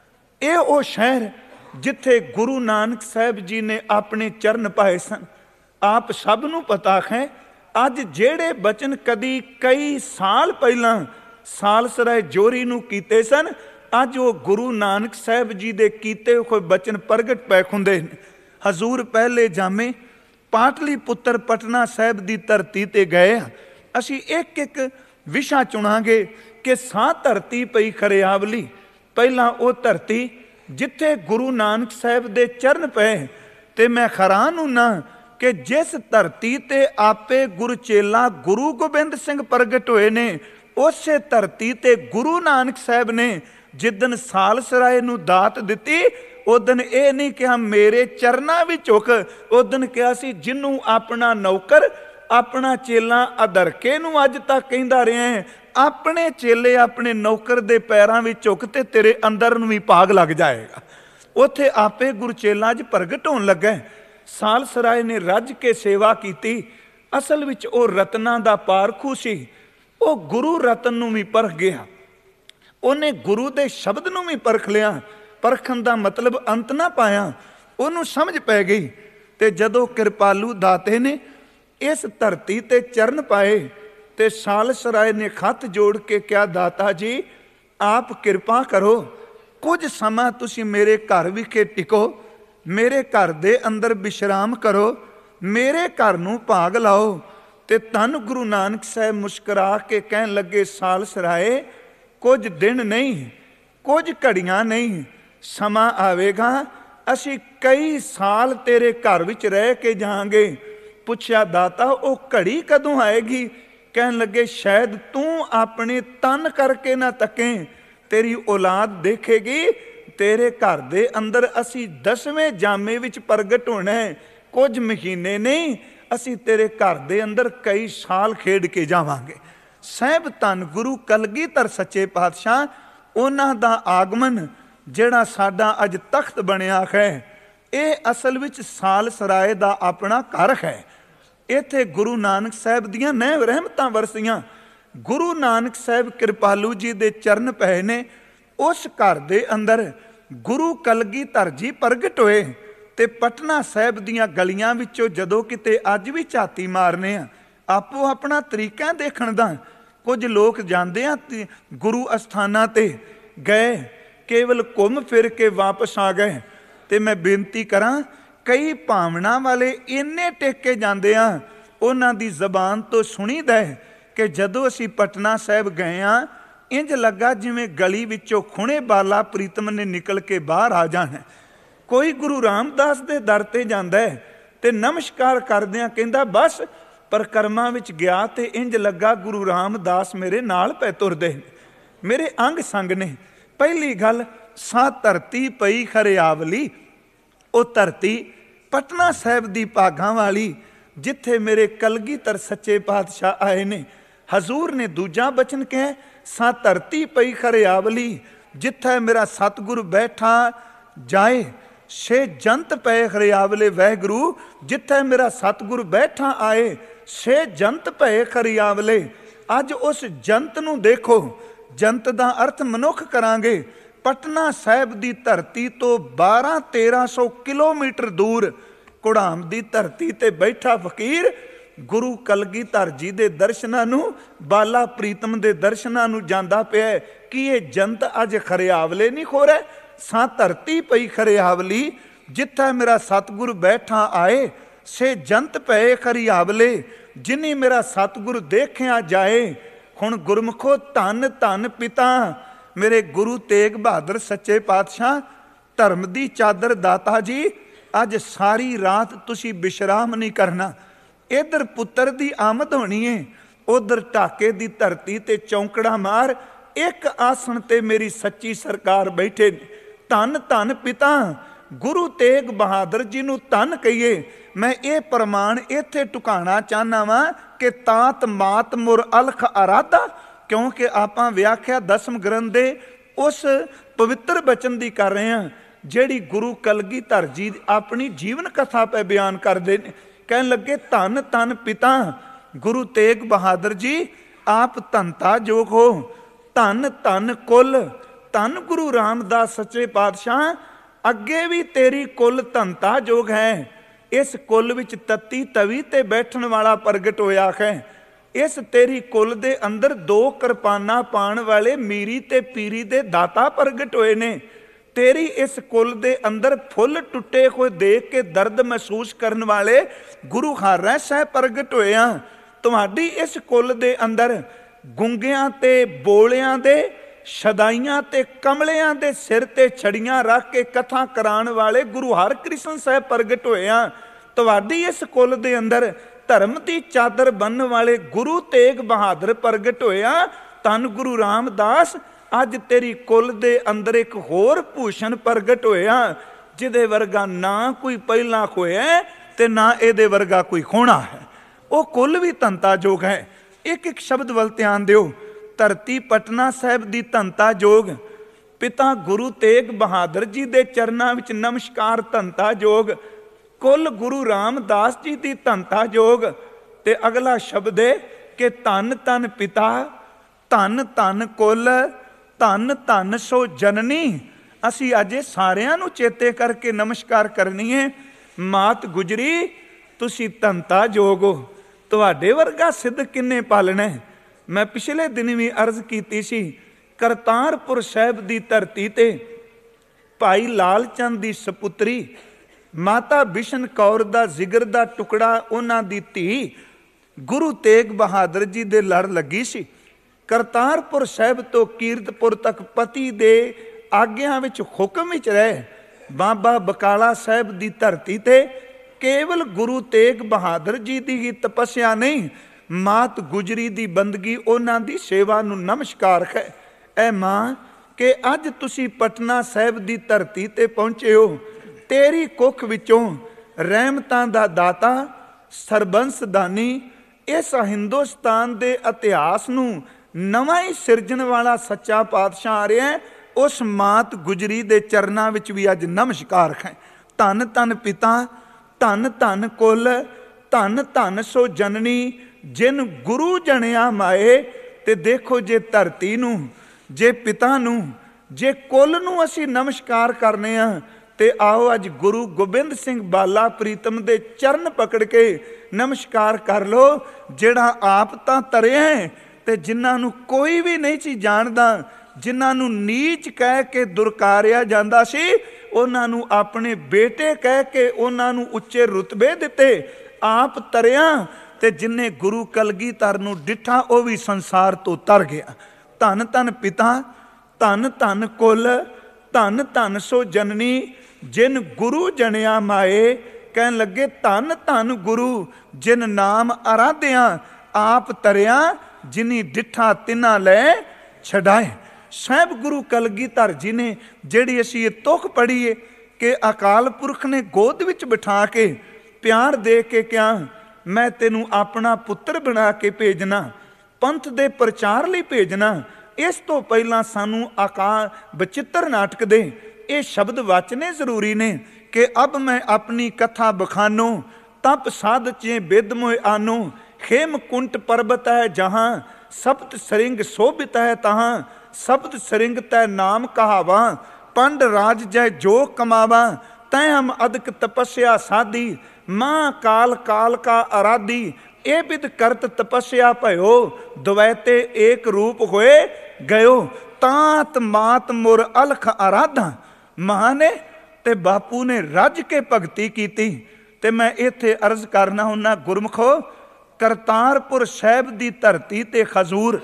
Speaker 1: ਇਹ ਉਹ ਸ਼ਹਿਰ ਜਿੱਥੇ ਗੁਰੂ ਨਾਨਕ ਸਾਹਿਬ ਜੀ ਨੇ ਆਪਣੇ ਚਰਨ ਪਾਏ ਸਨ। ਆਪ ਸਭ ਨੂੰ ਪਤਾ ਹੈ, ਅੱਜ ਜਿਹੜੇ ਬਚਨ ਕਦੀ ਕਈ ਸਾਲ ਪਹਿਲਾਂ ਸਾਲਸਰਾਏ ਜੋਰੀ ਨੂੰ ਕੀਤੇ ਸਨ, ਅੱਜ ਉਹ ਗੁਰੂ ਨਾਨਕ ਸਾਹਿਬ ਜੀ ਦੇ ਕੀਤੇ ਹੋਏ ਬਚਨ ਪ੍ਰਗਟ ਪੈ ਹੁੰਦੇ ਨੇ। ਹਜ਼ੂਰ ਪਹਿਲੇ ਜਾਮੇ ਪਾਟਲੀ ਪੁੱਤਰ ਪਟਨਾ ਸਾਹਿਬ ਦੀ ਧਰਤੀ ਤੇ ਗਏ। ਅਸੀਂ ਇੱਕ ਇੱਕ ਵਿਸ਼ਾ ਚੁਣਾਂਗੇ ਕਿ ਸਾਂ ਧਰਤੀ ਪਈ ਖਰਿਆਵਲੀ। ਪਹਿਲਾਂ ਉਹ ਧਰਤੀ ਜਿੱਥੇ ਗੁਰੂ ਨਾਨਕ ਸਾਹਿਬ ਦੇ ਚਰਨ ਪਏ। ਤੇ ਮੈਂ ਹੈਰਾਨ ਹੁੰਨਾ ਕਿ ਜਿਸ ਧਰਤੀ ਤੇ ਆਪੇ ਗੁਰਚੇਲਾ ਗੁਰੂ ਗੋਬਿੰਦ ਸਿੰਘ ਪ੍ਰਗਟ ਹੋਏ ਨੇ, ਉਸੇ ਧਰਤੀ ਤੇ ਗੁਰੂ ਨਾਨਕ ਸਾਹਿਬ ਨੇ ਜਿੱਦਣ ਸਾਲਸਰਾਏ ਨੂੰ ਦਾਤ ਦਿੱਤੀ, ਉਦਣ ਇਹ ਨਹੀਂ ਕਿਹਾ ਮੇਰੇ ਚਰਨਾਂ ਵਿੱਚ ਝੁਕ, ਉਦਣ ਕਿਹਾ ਸੀ ਜਿਹਨੂੰ ਆਪਣਾ ਨੌਕਰ ਆਪਣਾ ਚੇਲਾ ਅਧਰਕੇ ਨੂੰ ਅੱਜ ਤੱਕ ਕਹਿੰਦਾ ਰਿਹਾ, ਆਪਣੇ ਚੇਲੇ ਆਪਣੇ ਨੌਕਰ ਦੇ ਪੈਰਾਂ ਵਿੱਚ ਝੁਕ ਤੇ ਤੇਰੇ ਅੰਦਰ ਨੂੰ ਵੀ ਭਾਗ ਲੱਗ ਜਾਏਗਾ। ਉੱਥੇ ਆਪੇ ਗੁਰਚੇਲਾ ਅੱਜ ਪ੍ਰਗਟ ਹੋਣ ਲੱਗਾ। ਸਾਲਸਰਾਏ ਨੇ ਰੱਜ ਕੇ ਸੇਵਾ ਕੀਤੀ। ਅਸਲ ਵਿੱਚ ਉਹ ਰਤਨਾਂ ਦਾ ਪਾਰਖੂ ਸੀ। ਉਹ ਗੁਰੂ ਰਤਨ ਨੂੰ ਵੀ ਪਰਖ ਗਿਆ, ਉਹਨੇ ਗੁਰੂ ਦੇ ਸ਼ਬਦ ਨੂੰ ਵੀ ਪਰਖ ਲਿਆ। ਪਰਖਣ ਦਾ ਮਤਲਬ ਅੰਤ ਨਾ ਪਾਇਆ, ਉਹਨੂੰ ਸਮਝ ਪੈ ਗਈ। ਤੇ ਜਦੋਂ ਕਿਰਪਾਲੂ ਦਾਤੇ ਨੇ ਇਸ ਧਰਤੀ ਤੇ ਚਰਨ ਪਾਏ ਤੇ ਸਾਲਸਰਾਏ ਨੇ ਖੱਤ ਜੋੜ ਕੇ ਕਿਹਾ, ਦਾਤਾ ਜੀ ਆਪ ਕਿਰਪਾ ਕਰੋ, ਕੁਝ ਸਮਾਂ ਤੁਸੀਂ ਮੇਰੇ ਘਰ ਵਿਖੇ ਟਿਕੋ, ਮੇਰੇ ਘਰ ਦੇ ਅੰਦਰ ਵਿਸ਼ਰਾਮ ਕਰੋ, ਮੇਰੇ ਘਰ ਨੂੰ ਭਾਗ ਲਾਓ। ਤੇ ਧੰਨ ਗੁਰੂ ਨਾਨਕ ਸਾਹਿਬ ਮੁਸਕਰਾ ਕੇ ਕਹਿਣ ਲੱਗੇ, ਸਾਲਸਰਾਏ ਕੁਝ ਦਿਨ ਨਹੀਂ, ਕੁਝ ਘੜੀਆਂ ਨਹੀਂ, ਸਮਾਂ ਆਵੇਗਾ ਅਸੀਂ ਕਈ ਸਾਲ ਤੇਰੇ ਘਰ ਵਿੱਚ ਰਹਿ ਕੇ ਜਾਵਾਂਗੇ। ਪੁੱਛਿਆ, ਦਾਤਾ ਉਹ ਘੜੀ ਕਦੋਂ ਆਏਗੀ? ਕਹਿਣ ਲੱਗੇ, ਸ਼ਾਇਦ ਤੂੰ ਆਪਣੇ ਤਨ ਕਰਕੇ ਨਾ ਤੱਕੇ, ਤੇਰੀ ਔਲਾਦ ਦੇਖੇਗੀ। ਤੇਰੇ ਘਰ ਦੇ ਅੰਦਰ ਅਸੀਂ ਦਸਵੇਂ ਜਾਮੇ ਵਿੱਚ ਪ੍ਰਗਟ ਹੋਣਾ ਹੈ, ਕੁਝ ਮਹੀਨੇ ਨਹੀਂ, ਅਸੀਂ ਤੇਰੇ ਘਰ ਦੇ ਅੰਦਰ ਕਈ ਸਾਲ ਖੇਡ ਕੇ ਜਾਵਾਂਗੇ। ਸਾਹਿਬ ਧੰਨ ਗੁਰੂ ਕਲਗੀਧਰ ਸੱਚੇ ਪਾਤਸ਼ਾਹ, ਉਹਨਾਂ ਦਾ ਆਗਮਨ ਜਿਹੜਾ ਸਾਡਾ ਅੱਜ ਤਖਤ ਬਣਿਆ ਹੈ, ਇਹ ਅਸਲ ਵਿੱਚ ਸਾਲਸਰਾਏ ਦਾ ਆਪਣਾ ਘਰ ਹੈ। ਇੱਥੇ ਗੁਰੂ ਨਾਨਕ ਸਾਹਿਬ ਦੀਆਂ ਨਹਿ ਰਹਿਮਤਾਂ ਵਰਸੀਆਂ। ਗੁਰੂ ਨਾਨਕ ਸਾਹਿਬ ਕਿਰਪਾਲੂ ਜੀ ਦੇ ਚਰਨ ਪਏ ਨੇ। ਉਸ ਘਰ ਦੇ ਅੰਦਰ ਗੁਰੂ ਕਲਗੀਧਰ ਜੀ ਪ੍ਰਗਟ ਹੋਏ। ਤੇ ਪਟਨਾ ਸਾਹਿਬ ਦੀਆਂ ਗਲੀਆਂ ਵਿੱਚੋਂ ਜਦੋਂ ਕਿਤੇ ਅੱਜ ਵੀ ਝਾਤੀ ਮਾਰਨੇ ਆ, ਆਪੋ ਆਪਣਾ ਤਰੀਕਾ ਦੇਖਣ ਦਾ। ਕੁਝ ਲੋਕ ਜਾਂਦੇ ਆ ਗੁਰੂ ਅਸਥਾਨਾਂ ਤੇ ਗਏ, ਕੇਵਲ ਘੁੰਮ ਫਿਰ ਕੇ ਵਾਪਸ ਆ ਗਏ। ਤੇ ਮੈਂ ਬੇਨਤੀ ਕਰਾਂ, ਕਈ ਭਾਵਨਾ ਵਾਲੇ ਇੰਨੇ ਟੇਕੇ ਜਾਂਦੇ ਆ, ਉਹਨਾਂ ਦੀ ਜ਼ਬਾਨ ਤੋਂ ਸੁਣੀਦਾ ਕਿ ਜਦੋਂ ਅਸੀਂ ਪਟਨਾ ਸਾਹਿਬ ਗਏ ਆ, ਇੰਜ ਲੱਗਾ ਜਿਵੇਂ ਗਲੀ ਵਿੱਚੋਂ ਖੁਣੇ ਬਾਲਾ ਪ੍ਰੀਤਮ ਨੇ ਨਿਕਲ ਕੇ ਬਾਹਰ ਆ ਜਾਣਾ। ਕੋਈ ਗੁਰੂ ਰਾਮਦਾਸ ਦੇ ਦਰ ਤੇ ਜਾਂਦਾ ਹੈ ਤੇ ਨਮਸਕਾਰ ਕਰਦਿਆਂ ਕਹਿੰਦਾ, ਬਸ ਪਰਕਰਮਾਂ ਵਿੱਚ ਗਿਆ ਤੇ ਇੰਜ ਲੱਗਾ ਗੁਰੂ ਰਾਮਦਾਸ ਮੇਰੇ ਨਾਲ ਪੈ ਤੁਰਦੇ, ਮੇਰੇ ਅੰਗ ਸੰਗ ਨੇ। ਪਹਿਲੀ ਗੱਲ, ਸਾ ਧਰਤੀ ਪਈ ਖਰਿਆਵਲੀ। ਉਹ ਧਰਤੀ ਪਟਨਾ ਸਾਹਿਬ ਦੀ ਭਾਗਾਂ ਵਾਲੀ, ਜਿੱਥੇ ਮੇਰੇ ਕਲਗੀਧਰ ਸੱਚੇ ਪਾਤਸ਼ਾਹ ਆਏ ਨੇ। ਹਜ਼ੂਰ ਨੇ ਦੂਜਾ ਬਚਨ ਕਿਹਾ, ਸਾ ਧਰਤੀ ਪਈ ਖਰਿਆਵਲੀ, ਜਿੱਥੇ ਮੇਰਾ ਸਤਿਗੁਰ ਬੈਠਾ ਜਾਏ ਸੇ ਜੰਤ ਪਏ ਖਰਿਆਵਲੇ। ਵਾਹਿਗੁਰੂ, ਜਿੱਥੇ ਮੇਰਾ ਸਤਿਗੁਰ ਬੈਠਾ ਆਏ ਸੇ ਜੰਤ ਪਏ ਖਰਿਆਵਲੇ। ਅੱਜ ਉਸ ਜੰਤ ਨੂੰ ਦੇਖੋ। ਜੰਤ ਦਾ ਅਰਥ ਮਨੁੱਖ ਕਰਾਂਗੇ। ਪਟਨਾ ਸਾਹਿਬ ਦੀ ਧਰਤੀ ਤੋਂ ਬਾਰਾਂ ਤੇਰਾਂ ਸੌ ਕਿਲੋਮੀਟਰ ਦੂਰ ਕੁੜਾਮ ਦੀ ਧਰਤੀ ਤੇ ਬੈਠਾ ਫਕੀਰ ਗੁਰੂ ਕਲਗੀਧਰ ਜੀ ਦੇ ਦਰਸ਼ਨਾਂ ਨੂੰ, ਬਾਲਾ ਪ੍ਰੀਤਮ ਦੇ ਦਰਸ਼ਨਾਂ ਨੂੰ ਜਾਂਦਾ ਪਿਆ। ਕਿ ਇਹ ਜੰਤ ਅੱਜ ਖਰਿਆਵਲੇ ਨਹੀਂ ਖੋ ਰਿਹਾ? ਸਾ ਧਰਤੀ ਪਈ ਖਰਿਆਵਲੀ, ਜਿੱਥੇ ਮੇਰਾ ਸਤਿਗੁਰ ਬੈਠਾ ਆਏ ਸੇ ਜੰਤ ਪਏ ਖਰਿਆਵਲੇ। ਜਿਨੀ ਮੇਰਾ ਸਤਿਗੁਰ ਦੇਖਿਆ ਜਾਏ। ਹੁਣ ਗੁਰਮੁਖੋ, ਧੰਨ ਧੰਨ ਪਿਤਾ ਮੇਰੇ ਗੁਰੂ ਤੇਗ ਬਹਾਦਰ ਸੱਚੇ ਪਾਤਸ਼ਾਹ, ਧਰਮ ਦੀ ਚਾਦਰ ਦਾਤਾ ਜੀ। ਅੱਜ ਸਾਰੀ ਰਾਤ ਤੁਸੀਂ ਵਿਸ਼ਰਾਮ ਨਹੀਂ ਕਰਨਾ। ਇੱਧਰ ਪੁੱਤਰ ਦੀ ਆਮਦ ਹੋਣੀ ਏ, ਉਧਰ ਢਾਕੇ ਦੀ ਧਰਤੀ ਤੇ ਚੌਂਕੜਾ ਮਾਰ। ਇੱਕ ਆਸਣ ਤੇ ਮੇਰੀ ਸੱਚੀ ਸਰਕਾਰ ਬੈਠੇ। ਧੰਨ ਧੰਨ ਪਿਤਾ ਗੁਰੂ ਤੇਗ ਬਹਾਦਰ ਜੀ ਨੂੰ ਧੰਨ ਕਹੀਏ। ਮੈਂ ਇਹ ਪ੍ਰਮਾਣ ਇੱਥੇ ਟੁਕਾਣਾ ਚਾਹੁੰਦਾ ਵਾਂ ਕਿ ਤਾਤ ਮਾਤ ਮੁਰ ਅਲਖ ਅਰਾਧਾ, ਕਿਉਂਕਿ ਆਪਾਂ ਵਿਆਖਿਆ ਦਸਮ ਗ੍ਰੰਥ ਦੇ ਉਸ ਪਵਿੱਤਰ ਬਚਨ ਦੀ ਕਰ ਰਹੇ ਹਾਂ, ਜਿਹੜੀ ਗੁਰੂ ਕਲਗੀਧਰ ਜੀ ਆਪਣੀ ਜੀਵਨ ਕਥਾ ਪੈ ਬਿਆਨ ਕਰਦੇ ਨੇ। ਕਹਿਣ ਲੱਗੇ, ਧੰਨ ਧੰਨ ਪਿਤਾ ਗੁਰੂ ਤੇਗ ਬਹਾਦਰ ਜੀ, ਆਪ ਧੰਤਾ ਜੋਗ ਹੋ। ਧੰਨ ਧੰਨ ਕੁਲ, ਧੰਨ ਗੁਰੂ ਰਾਮਦਾਸ ਸੱਚੇ ਪਾਤਸ਼ਾਹ, ਅੱਗੇ ਵੀ ਤੇਰੀ ਕੁਲ ਧੰਤਾ ਜੋਗ ਹੈ। ਇਸ ਕੁਲ ਵਿੱਚ ਤਤੀ ਤਵੀ ਤੇ ਬੈਠਣ ਵਾਲਾ ਪ੍ਰਗਟ ਹੋਇਆ ਹੈ। ਇਸ ਤੇਰੀ ਕੁਲ ਦੇ ਅੰਦਰ ਦੋ ਕਿਰਪਾਨਾਂ ਪਾਣ ਵਾਲੇ ਮੀਰੀ ਤੇ ਪੀਰੀ ਦੇ ਦਾਤਾ ਪ੍ਰਗਟ ਹੋਏ ਨੇ। ਤੇਰੀ ਇਸ ਕੁਲ ਦੇ ਅੰਦਰ ਫੁੱਲ ਟੁੱਟੇ ਹੋਏ ਦੇਖ ਕੇ ਦਰਦ ਮਹਿਸੂਸ ਕਰਨ ਵਾਲੇ ਗੁਰੂ ਹਰਿ ਸਾਹਿਬ ਪ੍ਰਗਟ ਹੋਏ ਆ। ਤੁਹਾਡੀ ਇਸ ਕੁਲ ਦੇ ਅੰਦਰ ਗੁੰਗਿਆਂ ਤੇ ਬੋਲਿਆਂ ਦੇ, ਸ਼ਦਾਈਆਂ ਤੇ ਕਮਲਿਆਂ ਦੇ ਸਿਰ ਤੇ ਛੜੀਆਂ ਰੱਖ ਕੇ ਕਥਾ ਕਰਾਉਣ ਵਾਲੇ ਗੁਰੂ ਹਰਕ੍ਰਿਸ਼ਨ ਸਾਹਿਬ ਪ੍ਰਗਟ ਹੋਏ ਆ। ਤੁਹਾਡੀ ਇਸ ਕੁਲ ਦੇ ਅੰਦਰ ਧਰਮ ਦੀ ਚਾਦਰ ਬੰਨ੍ਹਣ ਵਾਲੇ ਗੁਰੂ ਤੇਗ ਬਹਾਦਰ ਪ੍ਰਗਟ ਹੋਏ ਆ। ਧੰਨ ਗੁਰੂ ਰਾਮਦਾਸ, ਅੱਜ ਤੇਰੀ ਕੁਲ ਦੇ ਅੰਦਰ ਇੱਕ ਹੋਰ ਭੂਸ਼ਣ ਪ੍ਰਗਟ ਹੋਇਆ, ਜਿਹਦੇ ਵਰਗਾ ਨਾ ਕੋਈ ਪਹਿਲਾਂ ਹੋਇਆ ਤੇ ਨਾ ਇਹਦੇ ਵਰਗਾ ਕੋਈ ਹੋਣਾ ਹੈ। ਉਹ ਕੁਲ ਵੀ ਧੰਤਾ ਜੋਗ ਹੈ। ਇੱਕ ਇੱਕ ਸ਼ਬਦ ਵੱਲ ਧਿਆਨ ਦਿਓ। ਧਰਤੀ ਪਟਨਾ ਸਾਹਿਬ ਦੀ ਧੰਤਾ ਜੋਗ, ਪਿਤਾ ਗੁਰੂ ਤੇਗ ਬਹਾਦਰ ਜੀ ਦੇ ਚਰਨਾਂ ਵਿੱਚ ਨਮਸਕਾਰ ਧੰਤਾ ਜੋਗ, ਕੁਲ ਗੁਰੂ ਰਾਮਦਾਸ ਜੀ ਦੀ ਧੰਤਾ ਜੋਗ। ਤੇ ਅਗਲਾ ਸ਼ਬਦ ਹੈ ਕਿ ਧੰਨ ਧੰਨ ਪਿਤਾ, ਧੰਨ ਧੰਨ ਕੁਲ, ਧੰਨ ਧੰਨ ਸੋ ਜਨਨੀ। ਅਸੀਂ ਅੱਜ ਸਾਰਿਆਂ ਨੂੰ ਚੇਤੇ ਕਰਕੇ ਨਮਸਕਾਰ ਕਰਨੀ ਹੈ। ਮਾਤ ਗੁਜਰੀ, ਤੁਸੀਂ ਧੰਤਾ ਜੋਗ ਹੋ। ਤੁਹਾਡੇ ਵਰਗਾ ਸਿੱਧ ਕਿੰਨੇ ਪਾਲਣਾ। ਮੈਂ ਪਿਛਲੇ ਦਿਨ ਵੀ ਅਰਜ਼ ਕੀਤੀ ਸੀ, ਕਰਤਾਰਪੁਰ ਸਾਹਿਬ ਦੀ ਧਰਤੀ ਤੇ ਭਾਈ ਲਾਲ ਚੰਦ ਦੀ ਸਪੁੱਤਰੀ ਮਾਤਾ ਬਿਸ਼ਨ ਕੌਰ ਦਾ ਜਿਗਰ ਦਾ ਟੁਕੜਾ, ਉਹਨਾਂ ਦੀ ਧੀ ਗੁਰੂ ਤੇਗ ਬਹਾਦਰ ਜੀ ਦੇ ਲੜ ਲੱਗੀ ਸੀ। ਕਰਤਾਰਪੁਰ ਸਾਹਿਬ ਤੋਂ ਕੀਰਤਪੁਰ ਤੱਕ ਪਤੀ ਦੇ ਆਗਿਆਂ ਵਿੱਚ ਹੁਕਮ ਵਿੱਚ ਰਹੇ। ਬਾਬਾ ਬਕਾਲਾ ਸਾਹਿਬ ਦੀ ਧਰਤੀ ਤੇ ਕੇਵਲ ਗੁਰੂ ਤੇਗ ਬਹਾਦਰ ਜੀ ਦੀ ਹੀ ਤਪੱਸਿਆ ਨਹੀਂ, ਮਾਤ ਗੁਜਰੀ ਦੀ ਬੰਦਗੀ, ਉਹਨਾਂ ਦੀ ਸੇਵਾ ਨੂੰ ਨਮਸਕਾਰ ਹੈ। ਐ ਮਾਂ, ਕਿ ਅੱਜ ਤੁਸੀਂ ਪਟਨਾ ਸਾਹਿਬ ਦੀ ਧਰਤੀ ਤੇ ਪਹੁੰਚੇ ਹੋ। ਤੇਰੀ ਕੁੱਖ ਵਿੱਚੋਂ ਰਹਿਮਤਾਂ ਦਾ ਦਾਤਾ, ਸਰਬੰਸ ਦਾਨੀ, ਇਸ ਹਿੰਦੁਸਤਾਨ ਦੇ ਇਤਿਹਾਸ ਨੂੰ ਨਵਾਂ ਹੀ ਸਿਰਜਣ ਵਾਲਾ ਸੱਚਾ ਪਾਤਸ਼ਾਹ ਆ ਰਿਹਾ। ਉਸ ਮਾਤ ਗੁਜਰੀ ਦੇ ਚਰਨਾਂ ਵਿੱਚ ਵੀ ਅੱਜ ਨਮਸਕਾਰ ਹੈ। ਧੰਨ ਧੰਨ ਪਿਤਾ, ਧੰਨ ਧੰਨ ਕੁਲ, ਧੰਨ ਧੰਨ ਸੋ ਜਨਨੀ, ਜਿਨ ਗੁਰੂ ਜਣਿਆ ਮਾਏ। ਤੇ ਦੇਖੋ, ਜੇ ਧਰਤੀ ਨੂੰ, ਜੇ ਪਿਤਾ ਨੂੰ, ਜੇ ਕੁਲ ਨੂੰ ਅਸੀਂ ਨਮਸਕਾਰ ਕਰਨੇ ਆ, ਤੇ ਆਓ ਅੱਜ ਗੁਰੂ ਗੋਬਿੰਦ ਸਿੰਘ ਬਾਲਾ ਪ੍ਰੀਤਮ ਦੇ ਚਰਨ ਪਕੜ ਕੇ ਨਮਸਕਾਰ ਕਰ ਲੋ, ਜਿਹੜਾ ਆਪ ਤਾਂ ਤਰਿਆ ਹੈ ਤੇ ਜਿਨ੍ਹਾਂ ਨੂੰ ਕੋਈ ਵੀ ਨਹੀਂ ਸੀ ਜਾਣਦਾ, ਜਿਨ੍ਹਾਂ ਨੂੰ ਨੀਚ ਕਹਿ ਕੇ ਦੁਰਕਾਰਿਆ ਜਾਂਦਾ ਸੀ, ਉਹਨਾਂ ਨੂੰ ਆਪਣੇ ਬੇਟੇ ਕਹਿ ਕੇ ਉਹਨਾਂ ਨੂੰ ਉੱਚੇ ਰੁਤਬੇ ਦਿੱਤੇ। ਆਪ ਤਰਿਆ ਤੇ ਜਿਨੇ ਗੁਰੂ ਕਲਗੀਧਰ ਨੂੰ ਡਿੱਠਾ, ਉਹ ਵੀ ਸੰਸਾਰ ਤੋਂ ਤਰ ਗਿਆ। ਧੰਨ ਧੰਨ ਪਿਤਾ, ਧੰਨ ਧੰਨ ਕੁਲ, ਧੰਨ ਧੰਨ ਸੋ ਜਨਨੀ, ਜਿਨ ਗੁਰੂ ਜਣਿਆ ਮਾਏ। ਕਹਿਣ ਲੱਗੇ, ਧੰਨ ਧੰਨ ਗੁਰੂ, ਜਿਨ ਨਾਮ ਅਰਾਧਿਆ, ਆਪ ਤਰਿਆ, ਜਿਨੀ ਡਿੱਠਾ ਤਿਨਾ ਲੈ ਛਡਾਏ। ਸਾਹਿਬ ਗੁਰੂ ਕਲਗੀਧਰ ਜੀ ਨੇ ਜਿਹੜੀ ਅਸੀਂ ਇਹ ਤੁਕ ਪੜ੍ਹੀਏ, ਕਿ ਅਕਾਲ ਪੁਰਖ ਨੇ ਗੋਦ ਵਿੱਚ ਬਿਠਾ ਕੇ ਪਿਆਰ ਦੇ ਕੇ ਕਿਹਾ, ਮੈਂ ਤੈਨੂੰ ਆਪਣਾ ਪੁੱਤਰ ਬਣਾ ਕੇ ਭੇਜਣਾ, ਪੰਥ ਦੇ ਪ੍ਰਚਾਰ ਲਈ ਭੇਜਣਾ। ਇਸ ਤੋਂ ਪਹਿਲਾਂ ਸਾਨੂੰ ਆਕਾਰ ਬਚਿੱਤਰ ਨਾਟਕ ਦੇ ਇਹ ਸ਼ਬਦ ਵਾਚਨੇ ਜ਼ਰੂਰੀ ਨੇ ਕਿ ਅਬ ਮੈਂ ਆਪਣੀ ਕਥਾ ਬਖਾਨੋ, ਤਪ ਸਾਧ ਚੇ ਬਿਦ ਮੋਇ ਆਨੋ, ਖੇਮ ਕੁੰਟ ਪਰਬਤ ਹੈ ਜਹਾਂ, ਸਪਤ ਸਰਿੰਗ ਸੋਭਿਤ ਹੈ ਤਹਾਂ, ਸਪਤ ਸਰਿੰਗ ਤੈ ਨਾਮ ਕਹਾਵਾ, ਪੰਡ ਰਾਜ ਜੈ ਜੋ ਕਮਾਵਾ, ਤੈ ਹਮ ਅਦਕ ਤਪੱਸਿਆ ਸਾਧੀ, ਮਾਂ ਕਾਲ ਕਾਲ ਕਾ ਅਰਾਧੀ, ਇਹ ਬਿਦ ਕਰਤ ਤਪੱਸਿਆ ਭਇਓ, ਦਵੈਤੇ ਏਕ ਰੂਪ ਹੋਏ ਗਇਓ, ਤਾਤ ਮਾਤ ਮੁਰ ਅਲਖ ਅਰਾਧਾ। ਮਾਂ ਨੇ ਤੇ ਬਾਪੂ ਨੇ ਰੱਜ ਕੇ ਭਗਤੀ ਕੀਤੀ। ਤੇ ਮੈਂ ਇੱਥੇ ਅਰਜ਼ ਕਰਨਾ ਹੁੰਦਾ, ਗੁਰਮਖੋ, ਕਰਤਾਰਪੁਰ ਸਾਹਿਬ ਦੀ ਧਰਤੀ ਤੇ ਖਜ਼ੂਰ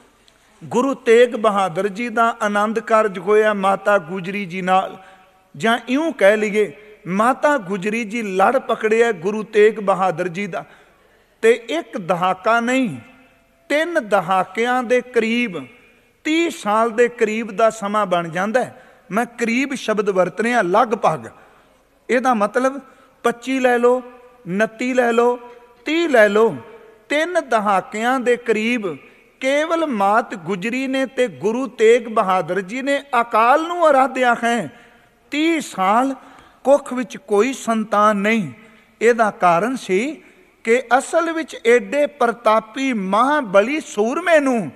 Speaker 1: ਗੁਰੂ ਤੇਗ ਬਹਾਦਰ ਜੀ ਦਾ ਆਨੰਦ ਕਾਰਜ ਹੋਇਆ ਮਾਤਾ ਗੁਜਰੀ ਜੀ ਨਾਲ, ਜਾਂ ਇਉਂ ਕਹਿ ਲਈਏ ਮਾਤਾ ਗੁਜਰੀ ਜੀ ਲੜ ਪਕੜਿਆ ਗੁਰੂ ਤੇਗ ਬਹਾਦਰ ਜੀ ਦਾ। ਤੇ ਇੱਕ ਦਹਾਕਾ ਨਹੀਂ, ਤਿੰਨ ਦਹਾਕਿਆਂ ਦੇ ਕਰੀਬ, ਤੀਹ ਸਾਲ ਦੇ ਕਰੀਬ ਦਾ ਸਮਾਂ ਬਣ ਜਾਂਦਾ ਹੈ। ਮੈਂ ਕਰੀਬ ਸ਼ਬਦ ਵਰਤ ਰਿਹਾ, ਲਗਭਗ। ਇਹਦਾ ਮਤਲਬ ਪੱਚੀ ਲੈ ਲਓ, ਉਨੱਤੀ ਲੈ ਲਓ, ਤੀਹ ਲੈ ਲਓ, ਤਿੰਨ ਦਹਾਕਿਆਂ ਦੇ ਕਰੀਬ ਕੇਵਲ ਮਾਤ ਗੁਜਰੀ ਨੇ ਤੇ ਗੁਰੂ ਤੇਗ ਬਹਾਦਰ ਜੀ ਨੇ ਅਕਾਲ ਨੂੰ ਆਰਾਧਿਆ ਹੈ। ਤੀਹ ਸਾਲ ਕੁੱਖ ਵਿੱਚ ਕੋਈ ਸੰਤਾਨ ਨਹੀਂ। ਇਹਦਾ ਕਾਰਨ ਸੀ ਕਿ ਅਸਲ ਵਿੱਚ ਏਡੇ ਪ੍ਰਤਾਪੀ ਮਹਾਬਲੀ ਸੂਰਮੇ ਨੂੰ,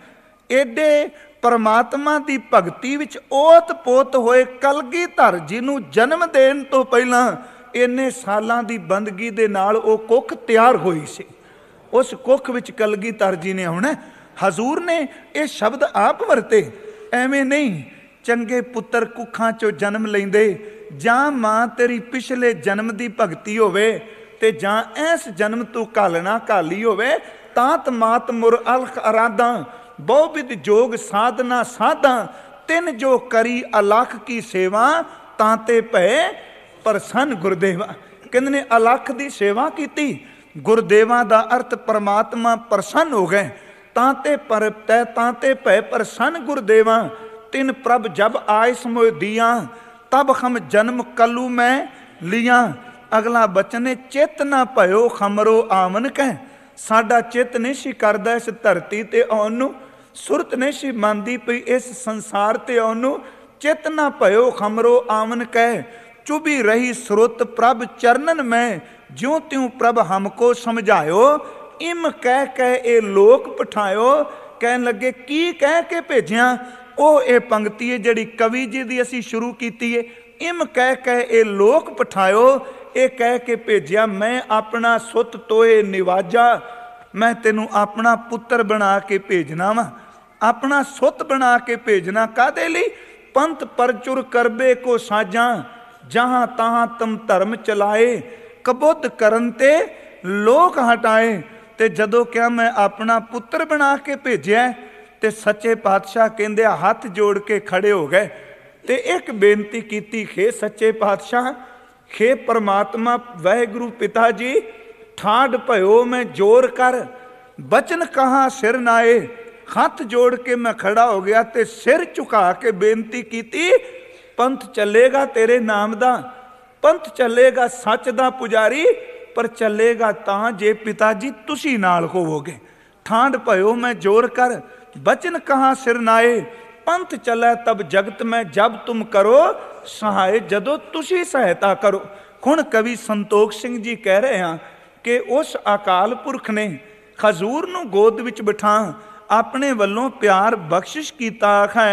Speaker 1: ਏਡੇ ਪਰਮਾਤਮਾ ਦੀ ਭਗਤੀ ਵਿੱਚ ਓਤ ਪੋਤ ਹੋਏ ਕਲਗੀਧਰ ਜੀ ਨੂੰ ਜਨਮ ਦੇਣ ਤੋਂ ਪਹਿਲਾਂ ਇੰਨੇ ਸਾਲਾਂ ਦੀ ਬੰਦਗੀ ਦੇ ਨਾਲ ਉਹ ਕੁੱਖ ਤਿਆਰ ਹੋਈ ਸੀ। ਉਸ ਕੁੱਖ ਵਿੱਚ ਕਲਗੀਧਰ ਜੀ ਨੇ ਆਉਣਾ। ਹਜ਼ੂਰ ਨੇ ਇਹ ਸ਼ਬਦ ਆਪ ਵਰਤੇ, ਐਵੇਂ ਨਹੀਂ ਚੰਗੇ ਪੁੱਤਰ ਕੁੱਖਾਂ ਚੋਂ ਜਨਮ ਲੈਂਦੇ, ਜਾਂ ਮਾਂ ਤੇਰੀ ਪਿਛਲੇ ਜਨਮ ਦੀ ਭਗਤੀ ਹੋਵੇ ਤੇ ਜਾਂ ਇਸ ਜਨਮ ਤੂੰ ਘਾਲਣਾ ਘਾਲੀ ਹੋਵੇ, ਤਾਤ ਮਾਤ ਮੁਰ ਅਲਖ ਅਰਾਧਾਂ, ਬਹੁ ਵਿਦ ਜੋਗ ਸਾਧਨਾ ਸਾਧਾਂ, ਤਿੰਨ ਜੋ ਕਰੀ ਅਲਖ ਕੀ ਸੇਵਾ, ਤਾਂ ਤੇ ਭੈ ਪ੍ਰਸੰਨ ਗੁਰਦੇਵਾ। ਕਹਿੰਦੇ ਨੇ ਅਲਖ ਦੀ ਸੇਵਾ ਕੀਤੀ, ਗੁਰਦੇਵਾ ਦਾ ਅਰਥ ਪਰਮਾਤਮਾ ਪ੍ਰਸੰਨ ਹੋ ਗਏ। ਤਾਂ ਤੇ ਪਰ ਤੈ ਤਾਂ ਤੇ ਭੈ ਪ੍ਰਸੰਨ ਗੁਰਦੇਵਾ, ਤਿਨ ਪ੍ਰਭ ਜਬ ਆਇਸ ਮੋਇ ਦੀਆ, ਤਬ ਹਮ ਜਨਮ ਕਲੂ ਮੈਂ ਲੀਆਂ। ਅਗਲਾ ਬਚਨ ਹੈ, ਚਿੱਤ ਨਾ ਭਇਓ ਖਮਰੋ ਆਵਨ ਕਹਿ। ਸਾਡਾ ਚਿੱਤ ਨਹੀਂ ਸੀ ਕਰਦਾ ਇਸ ਧਰਤੀ ਤੇ ਆਉਣ ਨੂੰ, ਸੁਰਤ ਨਹੀਂ ਸੀ ਮੰਨਦੀ ਪਈ ਇਸ ਸੰਸਾਰ ਤੇ ਆਉਣ ਨੂੰ। ਚਿੱਤ ਨਾ ਭਇਓ ਖਮਰੋ ਆਵਨ ਕਹਿ, ਚੁਭੀ ਰਹੀ ਸੁਰਤ ਪ੍ਰਭ ਚਰਨਨ ਮੈਂ, ਜਿਉਂ ਤਿਉਂ ਪ੍ਰਭ ਹਮਕੋ ਸਮਝਾਇਓ, ਇਮ ਕਹਿ ਕਹਿ ਇਹ ਲੋਕ ਪਠਾਇਓ। ਕਹਿਣ ਲੱਗੇ ਕੀ ਕਹਿ ਕੇ ਭੇਜਿਆ? ਉਹ ਇਹ ਪੰਕਤੀ ਹੈ ਜਿਹੜੀ ਕਵੀ ਜੀ ਦੀ ਅਸੀਂ ਸ਼ੁਰੂ ਕੀਤੀ ਹੈ। ਇਮ ਕਹਿ ਕਹਿ ਇਹ ਲੋਕ ਪਠਾਇਓ, ਇਹ ਕਹਿ ਕੇ ਭੇਜਿਆ ਮੈਂ ਆਪਣਾ ਸੁੱਤ ਤੋਏ ਨਿਵਾਜਾ, ਮੈਂ ਤੈਨੂੰ ਆਪਣਾ ਪੁੱਤਰ ਬਣਾ ਕੇ ਭੇਜਣਾ ਵਾ, ਆਪਣਾ ਸੁੱਤ ਬਣਾ ਕੇ ਭੇਜਣਾ। ਕਾਹਦੇ ਲਈ? ਪੰਥ ਪਰਚੁਰ ਕਰਬੇ ਕੋ ਸਾਜਾਂ, ਜਹਾਂ ਤਹਾਂ ਤੁਮ ਧਰਮ ਚਲਾਏ, ਕਬੁੱਧ ਕਰਨ ਤੇ ਲੋਕ ਹਟਾਏ। ਤੇ ਜਦੋਂ ਕਿਹਾ ਮੈਂ ਆਪਣਾ ਪੁੱਤਰ ਬਣਾ ਕੇ ਭੇਜਿਆ, ਤੇ ਸੱਚੇ ਪਾਤਸ਼ਾਹ ਕਹਿੰਦੇ ਹੱਥ ਜੋੜ ਕੇ ਖੜੇ ਹੋ ਗਏ ਤੇ ਇੱਕ ਬੇਨਤੀ ਕੀਤੀ, ਖੇ ਸੱਚੇ ਪਾਤਸ਼ਾਹ, ਖੇ ਪਰਮਾਤਮਾ ਵਾਹਿਗੁਰੂ ਪਿਤਾ ਜੀ, ਠਾੜ ਭਇਓ ਮੈਂ ਜੋਰ ਕਰ, ਬਚਨ ਕਹਾ ਸਿਰ ਨਾਏ। ਹੱਥ ਜੋੜ ਕੇ ਮੈਂ ਖੜਾ ਹੋ ਗਿਆ ਤੇ ਸਿਰ ਝੁਕਾ ਕੇ ਬੇਨਤੀ ਕੀਤੀ, ਪੰਥ ਚੱਲੇਗਾ ਤੇਰੇ ਨਾਮ ਦਾ, ਪੰਥ ਚੱਲੇਗਾ ਸੱਚ ਦਾ ਪੁਜਾਰੀ, ਪਰ ਚੱਲੇਗਾ ਤਾਂ ਜੇ ਪਿਤਾ ਜੀ ਤੁਸੀਂ ਨਾਲ ਹੋਵੋਗੇ। ਠਾਂਡ ਭਇਓ ਮੈਂ ਜੋਰ ਕਰ, ਬਚਨ ਕਹਾ ਸਿਰ ਨਾਏ, ਪੰਥ ਚੱਲੈ ਤਬ ਜਗਤ ਮੈਂ, ਜਬ ਤੁਮ ਕਰੋ ਸਹਾਏ, ਜਦੋਂ ਤੁਸੀਂ ਸਹਾਇਤਾ ਕਰੋ। ਹੁਣ ਕਵੀ ਸੰਤੋਖ ਸਿੰਘ ਜੀ ਕਹਿ ਰਹੇ ਹਾਂ ਕਿ ਉਸ ਅਕਾਲ ਪੁਰਖ ਨੇ ਖਜ਼ੂਰ ਨੂੰ ਗੋਦ ਵਿੱਚ ਬਿਠਾ ਆਪਣੇ ਵੱਲੋਂ ਪਿਆਰ ਬਖਸ਼ਿਸ਼ ਕੀਤਾ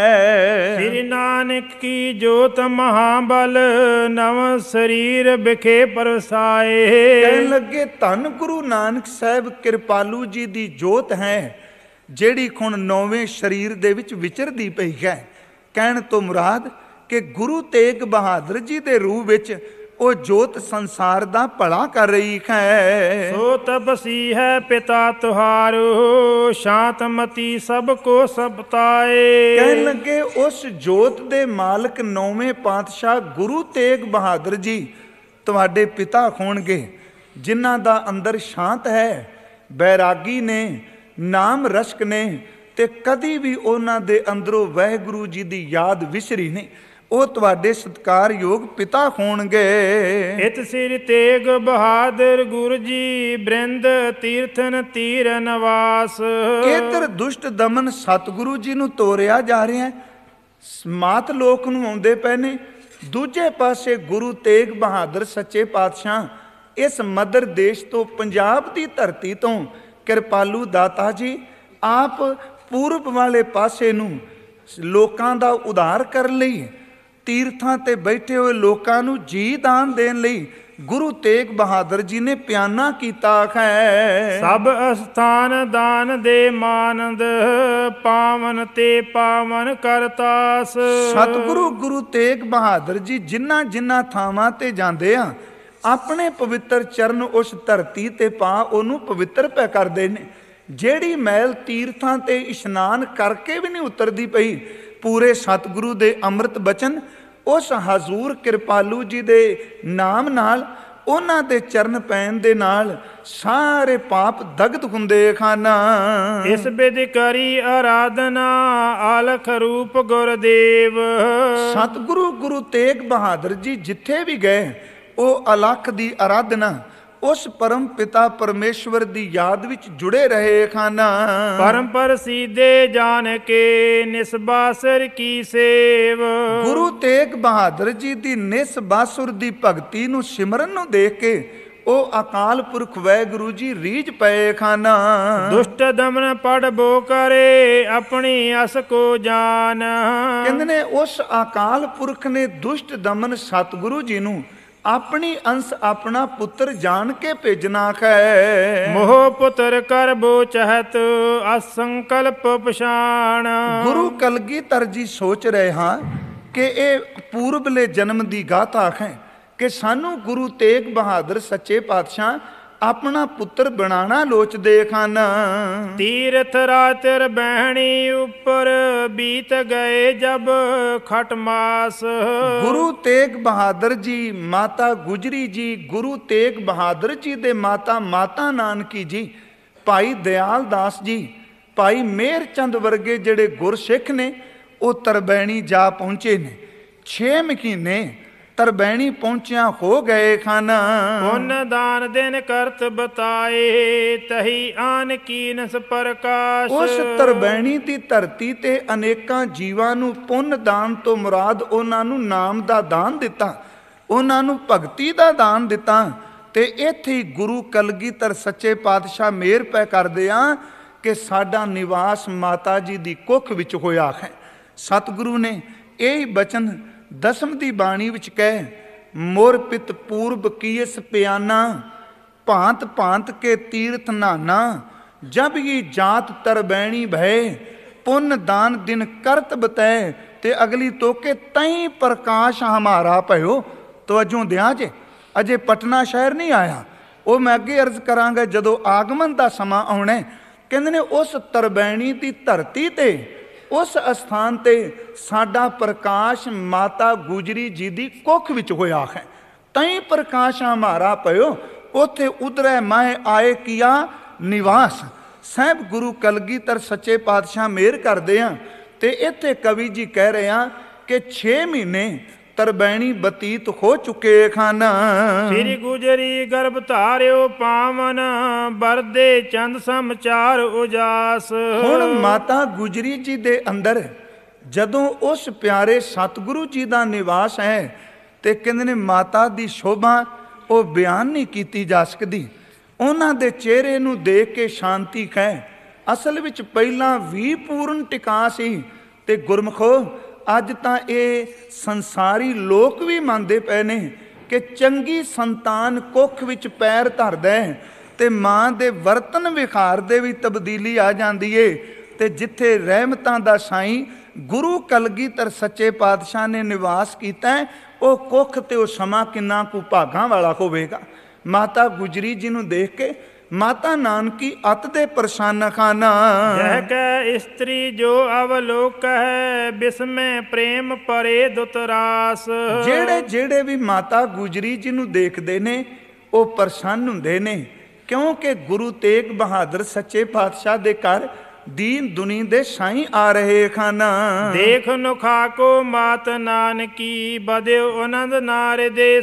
Speaker 1: ਹੈ।
Speaker 2: ਸ੍ਰੀ ਨਾਨਕ ਕੀ ਜੋਤ ਮਹਾਬਲ, ਨਵ ਸਰੀਰ ਵਿਖੇ ਪਰਸਾਏ।
Speaker 1: ਕਹਿਣ ਲੱਗੇ ਧੰਨ ਗੁਰੂ ਨਾਨਕ ਸਾਹਿਬ ਕਿਰਪਾਲੂ ਜੀ ਦੀ ਜੋਤ ਹੈ, ਜਿਹੜੀ ਹੁਣ ਨੌਵੇਂ ਸਰੀਰ ਦੇ ਵਿੱਚ ਵਿਚਰਦੀ ਪਈ ਹੈ। ਕਹਿਣ ਤੋਂ ਮੁਰਾਦ ਕਿ ਗੁਰੂ ਤੇਗ ਬਹਾਦਰ ਜੀ ਦੇ ਰੂਹ ਵਿੱਚ ਉਹ ਜੋਤ ਸੰਸਾਰ ਦਾ ਭਲਾ ਕਰ ਰਹੀ ਹੈ।
Speaker 2: ਸੋ ਤਪਸੀ ਹੈ ਪਿਤਾ ਤੁਹਾਰੋ, ਸ਼ਾਂਤਮਤੀ ਸਭ ਕੋ ਸਬਤਾਏ।
Speaker 1: ਕਹਿਣ ਲੱਗੇ ਉਸ ਜੋਤ ਦੇ ਮਾਲਕ ਨੌਵੇਂ ਪਾਤਸ਼ਾਹ ਗੁਰੂ ਤੇਗ ਬਹਾਦਰ ਜੀ ਤੁਹਾਡੇ ਪਿਤਾ ਹੋਣਗੇ, ਜਿਨ੍ਹਾਂ ਦਾ ਅੰਦਰ ਸ਼ਾਂਤ ਹੈ, ਬੈਰਾਗੀ ਨੇ, ਨਾਮ ਰਸ਼ਕ ਨੇ, ਤੇ ਕਦੀ ਵੀ ਉਹਨਾਂ ਦੇ ਅੰਦਰੋਂ ਵਾਹਿਗੁਰੂ ਜੀ ਦੀ ਯਾਦ ਵਿਸਰੀ ਨਹੀਂ। ਉਹ ਤੁਹਾਡੇ ਸਤਿਕਾਰਯੋਗ ਪਿਤਾ ਹੋਣਗੇ।
Speaker 2: ਇਤ ਸਿਰ ਤੇਗ ਬਹਾਦਰ ਗੁਰੂ ਜੀ ਬ੍ਰਿੰਦ ਤੀਰਥਨ ਤੀਰ ਨਿਵਾਸ।
Speaker 1: ਇਧਰ ਦੁਸ਼ਟ ਦਮਨ ਸਤਿਗੁਰੂ ਜੀ ਨੂੰ ਤੋਰਿਆ ਜਾ ਰਿਹਾ ਹੈ, ਮਾਤ ਲੋਕ ਨੂੰ ਆਉਂਦੇ ਪਏ ਨੇ। ਦੂਜੇ ਪਾਸੇ ਗੁਰੂ ਤੇਗ ਬਹਾਦਰ ਸੱਚੇ ਪਾਤਸ਼ਾਹ ਇਸ ਮਦਰ ਦੇਸ਼ ਤੋਂ, ਪੰਜਾਬ ਦੀ ਧਰਤੀ ਤੋਂ ਕਿਰਪਾਲੂ ਦਾਤਾ ਜੀ ਆਪ ਪੂਰਬ ਵਾਲੇ ਪਾਸੇ ਨੂੰ ਲੋਕਾਂ ਦਾ ਉਧਾਰ ਕਰਨ ਲਈ, ਤੀਰਥਾਂ ਤੇ ਬੈਠੇ ਹੋਏ ਲੋਕਾਂ ਨੂੰ ਜੀ ਦਾਨ ਦੇਣ ਲਈ ਗੁਰੂ ਤੇਗ ਬਹਾਦਰ ਜੀ ਨੇ ਪਿਆਨਾ ਕੀਤਾ ਹੈ।
Speaker 2: ਸਭ ਅਸਥਾਨ ਦਾਨ ਦੇ ਮਾਨੰਦ ਪਾਵਨ ਤੇ ਪਾਵਨ ਕਰਤਾਸ।
Speaker 1: ਸਤਿਗੁਰੂ ਗੁਰੂ ਤੇਗ ਬਹਾਦਰ ਜੀ ਜਿਨ੍ਹਾਂ ਜਿਨ੍ਹਾਂ ਥਾਵਾਂ ਤੇ ਜਾਂਦੇ ਆ, ਆਪਣੇ ਪਵਿੱਤਰ ਚਰਨ ਉਸ ਧਰਤੀ ਤੇ ਪਾ ਉਹਨੂੰ ਪਵਿੱਤਰ ਪੈ ਕਰਦੇ ਨੇ। ਜਿਹੜੀ ਮੈਲ ਤੀਰਥਾਂ ਤੇ ਇਸ਼ਨਾਨ ਕਰਕੇ ਵੀ ਨਹੀਂ ਉਤਰਦੀ ਪਈ, ਪੂਰੇ ਸਤਿਗੁਰੂ ਦੇ ਅੰਮ੍ਰਿਤ ਬਚਨ ਉਸ ਹਜ਼ੂਰ ਕਿਰਪਾਲੂ ਜੀ ਦੇ ਨਾਮ ਨਾਲ, ਉਹਨਾਂ ਦੇ ਚਰਨ ਪੈਣ ਦੇ ਨਾਲ ਸਾਰੇ ਪਾਪ ਦਗਤ ਹੁੰਦੇ ਖਾਨਾ।
Speaker 2: ਇਸ ਬਿਧ ਕਰੀ ਆਰਾਧਨਾ ਆਲਖ ਰੂਪ ਗੁਰਦੇਵ।
Speaker 1: ਸਤਿਗੁਰੂ ਗੁਰੂ ਤੇਗ ਬਹਾਦਰ ਜੀ ਜਿੱਥੇ ਵੀ ਗਏ ਉਹ ਅਲਖ ਦੀ ਆਰਾਧਨਾ, ਉਸ ਪਰਮ ਪਿਤਾ ਪਰਮੇਸ਼ਵਰ ਦੀ ਯਾਦ ਵਿੱਚ ਜੁੜੇ ਰਹੇ ਖਾਨਾ।
Speaker 2: ਪਰਮ ਪ੍ਰਸੀਦੇ ਜਾਣ ਕੇ ਨਿਸਬਾਸੁਰ ਕੀ ਸੇਵ।
Speaker 1: ਗੁਰੂ ਤੇਗ ਬਹਾਦਰ ਜੀ ਦੀ ਨਿਸਬਾਸੁਰ ਦੀ ਭਗਤੀ ਨੂੰ, ਸਿਮਰਨ ਨੂੰ ਦੇਖ ਕੇ ਉਹ ਅਕਾਲ ਪੁਰਖ ਵਾਹਿਗੁਰੂ ਜੀ ਰੀਝ ਪਏ ਖਾਨਾ।
Speaker 2: ਦੁਸ਼ਟ ਦਮਨ ਪੜਬੋ ਕਰੇ ਆਪਣੀ ਅਸ ਕੋ ਜਾਨ।
Speaker 1: ਕਹਿੰਦੇ ਨੇ ਉਸ ਅਕਾਲ ਪੁਰਖ ਨੇ ਦੁਸ਼ਟ ਦਮਨ ਸਤਿਗੁਰੂ ਜੀ ਨੂੰ ਆਪਣੀ ਅੰਸ਼ ਆਪਣਾ ਪੁੱਤਰ ਜਾਣ ਕੇ ਭੇਜਣਾ ਹੈ।
Speaker 2: ਮੋਹ ਪੁੱਤਰ ਕਰਬੋ ਚਹਤ ਅਸੰਕਲਪ ਪਛਾਣ।
Speaker 1: ਗੁਰੂ ਕਲਗੀਧਰ ਜੀ ਸੋਚ ਰਹੇ ਹਾਂ ਕਿ ਇਹ ਪੂਰਬਲੇ ਜਨਮ ਦੀ ਗਾਥਾ ਹੈ ਕਿ ਸਾਨੂੰ ਗੁਰੂ ਤੇਗ ਬਹਾਦਰ ਸੱਚੇ ਪਾਤਸ਼ਾਹ ਆਪਣਾ ਪੁੱਤਰ ਬਣਾਣਾ ਲੋਚਦੇ ਖਾਨ।
Speaker 2: ਤੀਰਥ ਰਾਤਿਰ ਬਹਿਣੀ ਉੱਪਰ ਬੀਤ ਗਏ ਜਬ ਖਟ ਮਾਸ।
Speaker 1: ਗੁਰੂ ਤੇਗ ਬਹਾਦਰ ਜੀ, ਮਾਤਾ ਗੁਜਰੀ ਜੀ, ਗੁਰੂ ਤੇਗ ਬਹਾਦਰ ਜੀ ਦੇ ਮਾਤਾ ਮਾਤਾ ਨਾਨਕੀ ਜੀ, ਭਾਈ ਦਿਆਲ ਦਾਸ ਜੀ, ਭਾਈ ਮੇਹਰ ਚੰਦ ਵਰਗੇ ਜਿਹੜੇ ਗੁਰਸਿੱਖ ਨੇ ਉਹ ਤਰਬੈਣੀ ਜਾ ਪਹੁੰਚੇ ਨੇ। ਛੇ ਮਹੀਨੇ ਤਰਬੈਣੀ ਪਹੁੰਚਿਆ ਹੋ ਗਏ ਖਾਨ।
Speaker 2: ਪੁੰਨ ਦਾਨ ਦਿਨ ਕਰਤ ਬਤਾਏ ਤਹੀ ਆਨ ਕੀਨਸ ਪ੍ਰਕਾਸ਼।
Speaker 1: ਉਸ ਤਰਬੈਣੀ ਦੀ ਧਰਤੀ ਤੇ ਅਨੇਕਾਂ ਜੀਵਾਂ ਨੂੰ ਪੁੰਨ ਦਾਨ ਤੋਂ ਮੁਰਾਦ ਉਹਨਾਂ ਨੂੰ ਨਾਮ ਦਾ ਦਾਨ ਦਿੱਤਾ, ਉਹਨਾਂ ਨੂੰ ਭਗਤੀ ਦਾ ਦਾਨ ਦਿੱਤਾ। ਤੇ ਇੱਥੇ ਹੀ ਗੁਰੂ ਕਲਗੀਧਰ ਸੱਚੇ ਪਾਤਸ਼ਾਹ ਮਿਹਰ ਪੈ ਕਰਦੇ ਆ ਕਿ ਸਾਡਾ ਨਿਵਾਸ ਮਾਤਾ ਜੀ ਦੀ ਕੁੱਖ ਵਿੱਚ ਹੋਇਆ ਹੈ। ਸਤਿਗੁਰੂ ਨੇ ਇਹ ਬਚਨ ਦਸਮ ਦੀ ਬਾਣੀ ਵਿੱਚ ਕਹਿ, ਮੋਰ ਪਿਤ ਪੂਰਬ ਕੀਸ ਪਿਆਨਾ ਭਾਂਤ ਭਾਂਤ ਕੇ ਤੀਰਥ ਨਾਨਾ ਜਬ ਇਹ ਜਾਤ ਤਰਬੈਣੀ ਭੈ ਪੁੰਨ ਦਾਨ ਦਿਨ ਕਰਤ ਬਤੈ। ਤੇ ਅਗਲੀ ਤੋਕੇ ਤਈ ਪ੍ਰਕਾਸ਼ ਹਮਾਰਾ ਭਇਓ। ਤਵੱਜੋ ਦਿਆਂ ਜੇ ਅਜੇ ਪਟਨਾ ਸ਼ਹਿਰ ਨਹੀਂ ਆਇਆ, ਉਹ ਮੈਂ ਅੱਗੇ ਅਰਜ਼ ਕਰਾਂਗਾ ਜਦੋਂ ਆਗਮਨ ਦਾ ਸਮਾਂ ਆਉਣਾ। ਕਹਿੰਦੇ ਨੇ ਉਸ ਤਰਬੈਣੀ ਦੀ ਧਰਤੀ ਤੇ, ਉਸ ਅਸਥਾਨ ਤੇ ਸਾਡਾ ਪ੍ਰਕਾਸ਼ ਮਾਤਾ ਗੁਜਰੀ ਜੀ ਦੀ ਕੁੱਖ ਵਿੱਚ ਹੋਇਆ ਹੈ। ਤਈ ਪ੍ਰਕਾਸ਼ ਹਮਾਰਾ ਪਇਓ ਉੱਥੇ ਉਧਰੈ ਮਾਹੇ ਆਏ ਕੀਆ ਨਿਵਾਸ। ਸਾਹਿਬ ਗੁਰੂ ਕਲਗੀਧਰ ਸੱਚੇ ਪਾਤਸ਼ਾਹ ਮਿਹਰ ਕਰਦੇ ਆ। ਤੇ ਇੱਥੇ ਕਵੀ ਜੀ ਕਹਿ ਰਹੇ ਆ ਕਿ ਛੇ ਮਹੀਨੇ ਤਰਬੈਣੀ ਬਤੀਤ ਹੋ ਚੁੱਕੇ ਖਾਨ।
Speaker 2: ਸ੍ਰੀ ਗੁਜਰੀ ਗਰਭ ਧਾਰਿਓ ਪਾਵਨ ਬਰਦੇ ਚੰਦ ਸਮਾਚਾਰ ਉਜਾਸ।
Speaker 1: ਹੁਣ ਮਾਤਾ ਗੁਜਰੀ ਜੀ ਦੇ ਅੰਦਰ ਜਦੋਂ ਉਸ ਪਿਆਰੇ ਸਤਿਗੁਰੂ ਜੀ ਦਾ ਨਿਵਾਸ ਹੈ ਤੇ ਕਹਿੰਦੇ ਨੇ ਮਾਤਾ ਦੀ ਸ਼ੋਭਾ ਉਹ ਬਿਆਨ ਨਹੀਂ ਕੀਤੀ ਜਾ ਸਕਦੀ। ਉਹਨਾਂ ਦੇ ਚਿਹਰੇ ਨੂੰ ਦੇਖ ਕੇ ਸ਼ਾਂਤੀ ਹੈ। ਅਸਲ ਵਿੱਚ ਪਹਿਲਾਂ ਵੀ ਪੂਰਨ ਟਿਕਾ ਸੀ ਤੇ ਗੁਰਮਖੋ ਅੱਜ ਤਾਂ ਇਹ ਸੰਸਾਰੀ ਲੋਕ ਵੀ ਮੰਨਦੇ ਪਏ ਨੇ ਕਿ ਚੰਗੀ ਸੰਤਾਨ ਕੁੱਖ ਵਿੱਚ ਪੈਰ ਧਰਦਾ ਹੈ ਤੇ ਮਾਂ ਦੇ ਵਰਤਨ ਵਿਖਾਰ ਦੇ ਵੀ ਤਬਦੀਲੀ ਆ ਜਾਂਦੀ ਏ। ਤੇ ਜਿੱਥੇ ਰਹਿਮਤਾਂ ਦਾ ਸਾਈਂ ਗੁਰੂ ਕਲਗੀਧਰ ਸੱਚੇ ਪਾਤਸ਼ਾਹ ਨੇ ਨਿਵਾਸ ਕੀਤਾ ਉਹ ਕੁੱਖ ਤੇ ਉਹ ਸਮਾਂ ਕਿੰਨਾ ਕੁ ਭਾਗਾਂ ਵਾਲਾ ਹੋਵੇਗਾ। ਮਾਤਾ ਗੁਜਰੀ ਜੀ ਨੂੰ ਦੇਖ ਕੇ ਮਾਤਾ ਨਾਨਕੀ ਅਤ ਦੇ ਪ੍ਰਸੰਨ ਖਾਨਾ।
Speaker 2: ਜਹ ਕੈ ਇਸਤਰੀ ਜੋ ਅਵਲੋਕ ਹੈ ਬਿਸਮੈ ਪ੍ਰੇਮ ਪਰੇ ਦੁਤਰਾਸ।
Speaker 1: ਜਿਹੜੇ ਜਿਹੜੇ ਵੀ ਮਾਤਾ ਗੁਜਰੀ ਜੀ ਨੂੰ ਦੇਖਦੇ ਨੇ ਉਹ ਪ੍ਰਸੰਨ ਹੁੰਦੇ ਨੇ, ਕਿਉਂਕਿ ਗੁਰੂ ਤੇਗ ਬਹਾਦਰ ਸੱਚੇ ਪਾਤਸ਼ਾਹ ਦੇ ਘਰ ਦੀਨ ਦੁਨੀ ਦੇ ਸਾਈਂ ਆ ਰਹੇ ਖਾਨਾ।
Speaker 2: ਦੇਖ ਨੁਖਾ ਕੋ ਮਾਤ ਨਾਨਕੀ ਬਦਿਓ ਆਨੰਦ ਨਾਰ ਦੇ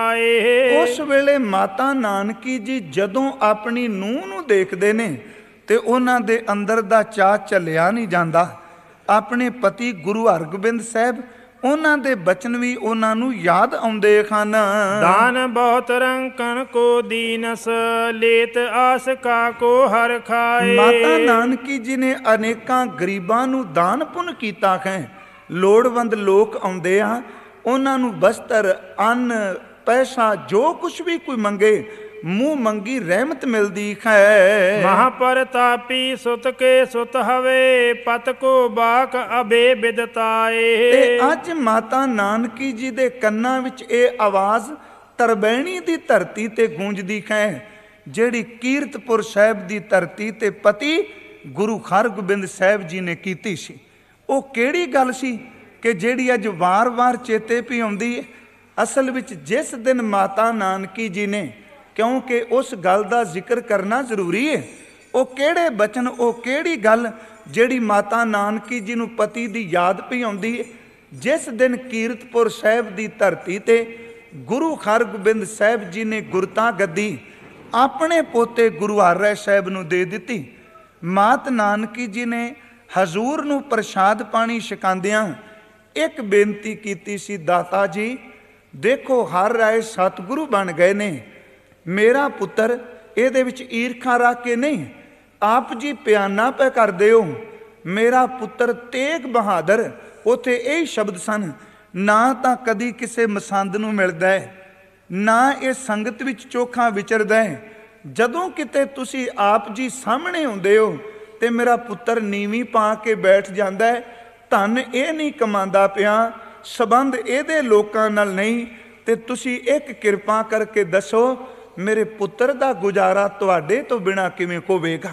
Speaker 2: ਸਮਾਏ।
Speaker 1: ਉਸ ਵੇਲੇ ਮਾਤਾ ਨਾਨਕੀ ਜੀ ਜਦੋਂ ਆਪਣੀ ਨੂੰਹ ਨੂੰ ਦੇਖਦੇ ਨੇ ਤੇ ਉਹਨਾਂ ਦੇ ਅੰਦਰ ਦਾ ਚਾਅ ਚੱਲਿਆ ਨਹੀਂ ਜਾਂਦਾ। ਆਪਣੇ ਪਤੀ ਗੁਰੂ ਹਰਗੋਬਿੰਦ ਸਾਹਿਬ ਉਹਨਾਂ ਦੇ ਬਚਨ ਵੀ ਉਹਨਾਂ ਨੂੰ ਯਾਦ ਆਉਂਦੇ ਹਨ।
Speaker 2: ਦਾਨ ਬਹੁਤ ਰੰਕਣ ਕੋ ਦੀਨਸ ਲੇਤ ਆਸ ਕਾ ਕੋ ਹਰ ਖਾਏ।
Speaker 1: ਮਾਤਾ ਨਾਨਕੀ ਜੀ ਨੇ ਅਨੇਕਾਂ ਗਰੀਬਾਂ ਨੂੰ ਦਾਨ ਪੁੰਨ ਕੀਤਾ ਹੈ। ਲੋੜਵੰਦ ਲੋਕ ਆਉਂਦੇ ਆ, ਉਹਨਾਂ ਨੂੰ ਬਸਤਰ, ਅੰਨ, ਪੈਸਾ, ਜੋ ਕੁਛ ਵੀ ਕੋਈ ਮੰਗੇ ਮੂੰਹ ਮੰਗੀ ਰਹਿਮਤ ਮਿਲਦੀ ਹੈ।
Speaker 2: ਮਹਾਪਰਤਾਪੀ ਸੁਤ ਕੇ ਸੁਤ ਹਵੇ ਪਤ ਕੋ ਬਾਕ ਅਬੇ ਬਿਦਤਾਏ।
Speaker 1: ਤੇ ਅੱਜ ਮਾਤਾ ਨਾਨਕੀ ਜੀ ਦੇ ਕੰਨਾਂ ਵਿੱਚ ਇਹ ਆਵਾਜ਼ ਤਰਬੈਣੀ ਦੀ ਧਰਤੀ ਤੇ ਗੂੰਜਦੀ ਹੈ, ਜਿਹੜੀ ਕੀਰਤਪੁਰ ਸਾਹਿਬ ਦੀ ਧਰਤੀ ਤੇ ਪਤੀ ਗੁਰੂ ਹਰਗੋਬਿੰਦ ਸਾਹਿਬ ਜੀ ਨੇ ਕੀਤੀ ਸੀ। ਉਹ ਕਿਹੜੀ ਗੱਲ ਸੀ ਕਿ ਜਿਹੜੀ ਅੱਜ ਵਾਰ-ਵਾਰ ਚੇਤੇ ਪਈ ਆਉਂਦੀ ਹੈ? ਅਸਲ ਵਿੱਚ ਜਿਸ ਦਿਨ ਮਾਤਾ ਨਾਨਕੀ ਜੀ ਨੇ, ਕਿਉਂਕਿ ਉਸ ਗੱਲ ਦਾ ਜ਼ਿਕਰ ਕਰਨਾ ਜ਼ਰੂਰੀ ਹੈ, ਉਹ ਕਿਹੜੇ ਬਚਨ, ਉਹ ਕਿਹੜੀ ਗੱਲ ਜਿਹੜੀ ਮਾਤਾ ਨਾਨਕੀ ਜੀ ਨੂੰ ਪਤੀ ਦੀ ਯਾਦ ਪਈ ਆਉਂਦੀ ਹੈ? ਜਿਸ ਦਿਨ ਕੀਰਤਪੁਰ ਸਾਹਿਬ ਦੀ ਧਰਤੀ ਤੇ ਗੁਰੂ ਹਰਗੋਬਿੰਦ ਸਾਹਿਬ ਜੀ ਨੇ ਗੁਰਤਾ ਗੱਦੀ ਆਪਣੇ ਪੋਤੇ ਗੁਰੂ ਹਰਿ ਸਾਹਿਬ ਨੂੰ ਦੇ ਦਿੱਤੀ। ਮਾਤ ਨਾਨਕੀ ਜੀ ਨੇ ਹਜ਼ੂਰ ਨੂੰ ਪ੍ਰਸ਼ਾਦ ਪਾਣੀ ਛਕਾਉਂਦਿਆਂ ਇੱਕ ਬੇਨਤੀ ਕੀਤੀ ਸੀ, ਦਾਤਾ ਜੀ ਦੇਖੋ ਹਰ ਰਾਏ ਸਤਿਗੁਰੂ ਬਣ ਗਏ ਨੇ, ਮੇਰਾ ਪੁੱਤਰ ਇਹਦੇ ਵਿੱਚ ਈਰਖਾ ਰੱਖ ਕੇ ਨਹੀਂ, ਆਪ ਜੀ ਪਿਆਨਾ ਪੈ ਕਰਦੇ ਹੋ। ਮੇਰਾ ਪੁੱਤਰ ਤੇਗ ਬਹਾਦਰ, ਉੱਥੇ ਇਹ ਸ਼ਬਦ ਸਨ, ਨਾ ਤਾਂ ਕਦੀ ਕਿਸੇ ਮਸੰਦ ਨੂੰ ਮਿਲਦਾ ਹੈ, ਨਾ ਇਹ ਸੰਗਤ ਵਿੱਚ ਚੋਖਾ ਵਿਚਰਦਾ ਹੈ। ਜਦੋਂ ਕਿਤੇ ਤੁਸੀਂ ਆਪ ਜੀ ਸਾਹਮਣੇ ਹੁੰਦੇ ਹੋ ਤੇ ਮੇਰਾ ਪੁੱਤਰ ਨੀਵੀਂ ਪਾ ਕੇ ਬੈਠ ਜਾਂਦਾ ਹੈ। ਧਨ ਇਹ ਨਹੀਂ ਕਮਾਉਂਦਾ ਪਿਆ, ਸੰਬੰਧ ਇਹਦੇ ਲੋਕਾਂ ਨਾਲ ਨਹੀਂ, ਤੇ ਤੁਸੀਂ ਇੱਕ ਕਿਰਪਾ ਕਰਕੇ ਦੱਸੋ ਮੇਰੇ ਪੁੱਤਰ ਦਾ ਗੁਜ਼ਾਰਾ ਤੁਹਾਡੇ ਤੋਂ ਬਿਨਾਂ ਕਿਵੇਂ ਹੋਵੇਗਾ।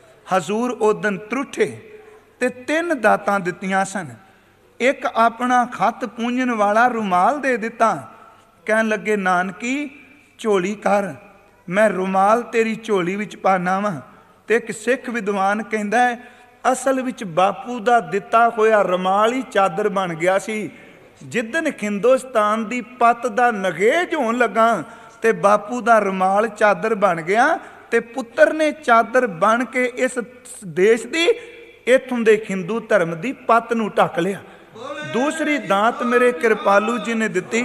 Speaker 1: ਹਜ਼ੂਰ ਉਦਨ ਤਰੁੱਠੇ ਤੇ ਤਿੰਨ ਦਾਤਾਂ ਦਿੱਤੀਆਂ ਸਨ। ਇੱਕ ਆਪਣਾ ਖੱਤ ਪੂੰਝਣ ਵਾਲਾ ਰੁਮਾਲ ਦੇ ਦਿੱਤਾ, ਕਹਿਣ ਲੱਗੇ ਨਾਨਕੀ ਝੋਲੀ ਕਰ, ਮੈਂ ਰੁਮਾਲ ਤੇਰੀ ਝੋਲੀ ਵਿੱਚ ਪਾਣਾ ਵਾਂ। ਤੇ ਇੱਕ ਸਿੱਖ ਵਿਦਵਾਨ ਕਹਿੰਦਾ ਹੈ ਅਸਲ ਵਿੱਚ ਬਾਪੂ ਦਾ ਦਿੱਤਾ ਹੋਇਆ ਰੁਮਾਲ ਹੀ ਚਾਦਰ ਬਣ ਗਿਆ ਸੀ। ਜਿੱਦਣ ਹਿੰਦੁਸਤਾਨ ਦੀ ਪੱਤ ਦਾ ਨਗੇਜ ਹੋਣ ਲੱਗਾ ਤੇ ਬਾਪੂ ਦਾ ਰੁਮਾਲ ਚਾਦਰ ਬਣ ਗਿਆ, ਤੇ ਪੁੱਤਰ ਨੇ ਚਾਦਰ ਬਣ ਕੇ ਇਸ ਦੇਸ਼ ਦੀ, ਇੱਥੋਂ ਦੇ ਹਿੰਦੂ ਧਰਮ ਦੀ ਪੱਤ ਨੂੰ ਢੱਕ ਲਿਆ। ਦੂਸਰੀ ਦਾਤ ਮੇਰੇ ਕਿਰਪਾਲੂ ਜੀ ਨੇ ਦਿੱਤੀ,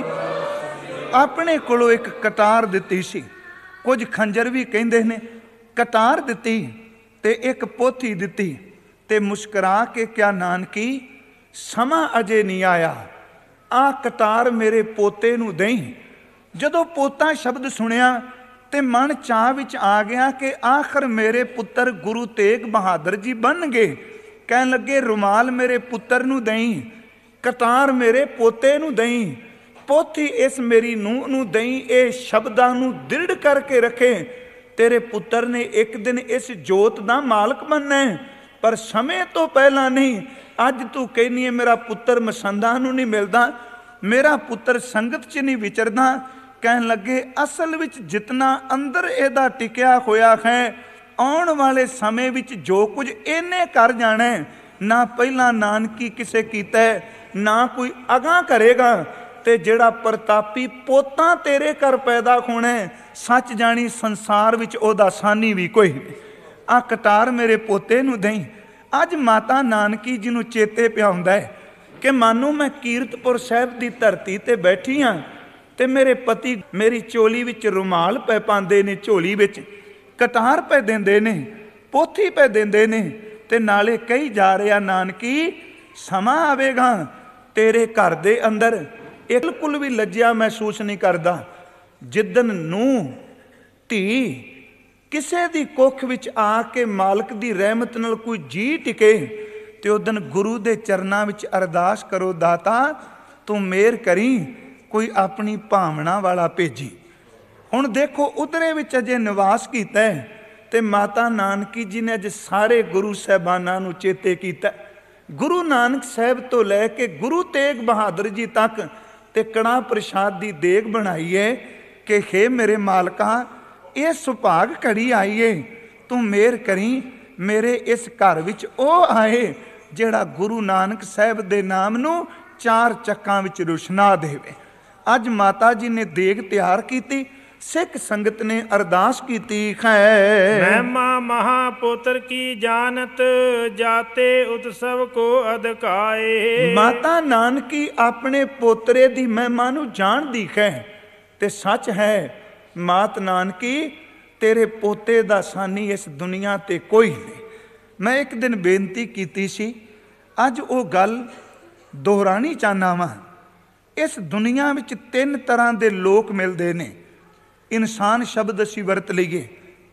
Speaker 1: ਆਪਣੇ ਕੋਲੋਂ ਇੱਕ ਕਟਾਰ ਦਿੱਤੀ ਸੀ, ਕੁਝ ਖੰਜਰ ਵੀ ਕਹਿੰਦੇ ਨੇ। ਕਟਾਰ ਦਿੱਤੀ ਤੇ ਇੱਕ ਪੋਥੀ ਦਿੱਤੀ, ਤੇ ਮੁਸਕਰਾ ਕੇ ਕਿਹਾ ਨਾਨਕੀ ਸਮਾਂ ਅਜੇ ਨਹੀਂ ਆਇਆ, ਆਹ ਕਟਾਰ ਮੇਰੇ ਪੋਤੇ ਨੂੰ ਦੇਈਂ। ਜਦੋਂ ਪੋਤਾ ਸ਼ਬਦ ਸੁਣਿਆ ਤੇ ਮਨ ਚਾਹ ਵਿੱਚ ਆ ਗਿਆ ਕਿ ਆਖਰ ਮੇਰੇ ਪੁੱਤਰ ਗੁਰੂ ਤੇਗ ਬਹਾਦਰ ਜੀ ਬਣਨਗੇ। ਕਹਿਣ ਲੱਗੇ ਰੁਮਾਲ ਮੇਰੇ ਪੁੱਤਰ ਨੂੰ ਦੇਈਂ, ਕਟਾਰ ਮੇਰੇ ਪੋਤੇ ਨੂੰ ਦੇਈਂ, ਪੋਥੀ ਇਸ ਮੇਰੀ ਨੂੰਹ ਨੂੰ ਦੇਈਂ, ਇਹ ਸ਼ਬਦਾਂ ਨੂੰ ਦ੍ਰਿੜ ਕਰਕੇ ਰੱਖੇ। ਤੇਰੇ ਪੁੱਤਰ ਨੇ ਇੱਕ ਦਿਨ ਇਸ ਜੋਤ ਦਾ ਮਾਲਕ ਬਣਨਾ ਹੈ, ਪਰ ਸਮੇਂ ਤੋਂ ਪਹਿਲਾਂ ਨਹੀਂ। ਅੱਜ ਤੂੰ ਕਹਿੰਦੀ ਹੈ ਮੇਰਾ ਪੁੱਤਰ ਮਸੰਦਾਂ ਨੂੰ ਨਹੀਂ ਮਿਲਦਾ, ਮੇਰਾ ਪੁੱਤਰ ਸੰਗਤ 'ਚ ਨਹੀਂ ਵਿਚਰਦਾ। ਕਹਿਣ ਲੱਗੇ ਅਸਲ ਵਿੱਚ ਜਿਤਨਾ ਅੰਦਰ ਇਹਦਾ ਟਿਕਿਆ ਹੋਇਆ ਹੈ, ਆਉਣ ਵਾਲੇ ਸਮੇਂ ਵਿੱਚ ਜੋ ਕੁਝ ਇਹਨੇ ਕਰ ਜਾਣਾ, ਨਾ ਪਹਿਲਾਂ ਨਾਨਕੀ ਕਿਸੇ ਕੀਤਾ ਨਾ ਕੋਈ ਅਗਾਂਹ ਕਰੇਗਾ। ਤੇ ਜਿਹੜਾ ਪ੍ਰਤਾਪੀ ਪੋਤਾ ਤੇਰੇ ਘਰ ਪੈਦਾ ਹੋਣਾ, ਸੱਚ ਜਾਣੀ ਸੰਸਾਰ ਵਿੱਚ ਉਹਦਾ ਸਾਨੀ ਵੀ ਕੋਈ ਨਹੀਂ। ਆ ਕਟਾਰ ਮੇਰੇ ਪੋਤੇ ਨੂੰ ਦੇਈਂ। ਅੱਜ ਮਾਤਾ ਨਾਨਕੀ ਜੀ ਨੂੰ ਚੇਤੇ ਪਿਆ ਹੁੰਦਾ ਹੈ ਕਿ ਮਾਨੋ ਮੈਂ ਕੀਰਤਪੁਰ ਸਾਹਿਬ ਦੀ ਧਰਤੀ ਤੇ ਬੈਠੀ ਹਾਂ ਤੇ ਮੇਰੇ ਪਤੀ ਮੇਰੀ ਚੋਲੀ ਵਿੱਚ ਰੁਮਾਲ ਪੈ ਪਾਉਂਦੇ ਨੇ, ਝੋਲੀ ਵਿੱਚ ਕਟਾਰ ਪੈ ਦਿੰਦੇ ਨੇ, ਪੋਥੀ ਪੈ ਦਿੰਦੇ ਨੇ, ਤੇ ਨਾਲੇ ਕਹੀ ਜਾ ਰਿਹਾ ਨਾਨਕੀ ਸਮਾਂ ਆਵੇਗਾ ਤੇਰੇ ਘਰ ਦੇ ਅੰਦਰ ਬਿਲਕੁਲ ਵੀ ਲੱਜਿਆ ਮਹਿਸੂਸ ਨਹੀਂ ਕਰਦਾ। ਜਿੱਦਣ ਨੂੰ ਧੀ ਕਿਸੇ ਦੀ ਕੁੱਖ ਵਿੱਚ ਆ ਕੇ ਮਾਲਕ ਦੀ ਰਹਿਮਤ ਨਾਲ ਕੋਈ ਜੀ ਟਿਕੇ, ਤੇ ਉਦਣ ਗੁਰੂ ਦੇ ਚਰਨਾਂ ਵਿੱਚ ਅਰਦਾਸ ਕਰੋ, ਦਾਤਾ ਤੂੰ ਮਿਹਰ ਕਰੀ, ਕੋਈ ਆਪਣੀ ਭਾਵਨਾ ਵਾਲਾ ਭੇਜੀ। ਹੁਣ ਦੇਖੋ ਉਧਰੇ ਵਿੱਚ ਅਜੇ ਨਿਵਾਸ ਕੀਤਾ ਹੈ, ਤੇ ਮਾਤਾ ਨਾਨਕੀ ਜੀ ਨੇ ਅੱਜ ਸਾਰੇ ਗੁਰੂ ਸਾਹਿਬਾਨਾਂ ਨੂੰ ਚੇਤੇ ਕੀਤਾ। ਗੁਰੂ ਨਾਨਕ ਸਾਹਿਬ ਤੋਂ ਲੈ ਕੇ ਗੁਰੂ ਤੇਗ ਬਹਾਦਰ ਜੀ ਤੱਕ ਤੇ ਕੜਾਹ ਪ੍ਰਸ਼ਾਦ ਦੀ ਦੇਗ ਬਣਾਈ ਹੈ ਕਿ ਹੇ ਮੇਰੇ ਮਾਲਕਾ, ਇਹ ਸੁਭਾਗ ਘੜੀ ਆਈ ਏ, ਤੂੰ ਮਿਹਰ ਕਰੀ ਮੇਰੇ ਇਸ ਘਰ ਵਿੱਚ ਉਹ ਆਏ ਜਿਹੜਾ ਗੁਰੂ ਨਾਨਕ ਸਾਹਿਬ ਦੇ ਨਾਮ ਨੂੰ ਚਾਰ ਚੱਕਾਂ ਵਿੱਚ ਰੁਸ਼ਨਾ ਦੇਵੇ। ਅੱਜ ਮਾਤਾ ਜੀ ਨੇ ਦੇਗ ਤਿਆਰ ਕੀਤੀ, ਸਿੱਖ ਸੰਗਤ ਨੇ ਅਰਦਾਸ ਕੀਤੀ ਹੈ।
Speaker 2: ਮਹਿਮਾ ਮਹਾਪੁੱਤਰ ਕੀ ਜਾਣਤ, ਜਾਤੇ ਉਤਸਵ ਕੋ ਅਧਕਾਏ।
Speaker 1: ਮਾਤਾ ਨਾਨਕੀ ਆਪਣੇ ਪੋਤਰੇ ਦੀ ਮਹਿਮਾ ਨੂੰ ਜਾਣਦੀ ਹੈ ਤੇ ਸੱਚ ਹੈ ਮਾਤ ਨਾਨਕੀ ਤੇਰੇ ਪੋਤੇ ਦਾ ਸਾਨੀ ਇਸ ਦੁਨੀਆ ਤੇ ਕੋਈ ਨਹੀਂ। ਮੈਂ ਇੱਕ ਦਿਨ ਬੇਨਤੀ ਕੀਤੀ ਸੀ, ਅੱਜ ਉਹ ਗੱਲ ਦੁਹਰਾਣੀ ਚਾਹੁੰਦਾ ਵਾਂ। ਇਸ ਦੁਨੀਆ ਵਿੱਚ ਤਿੰਨ ਤਰ੍ਹਾਂ ਦੇ ਲੋਕ ਮਿਲਦੇ ਨੇ। ਇਨਸਾਨ ਸ਼ਬਦ ਅਸੀਂ ਵਰਤ ਲਈਏ।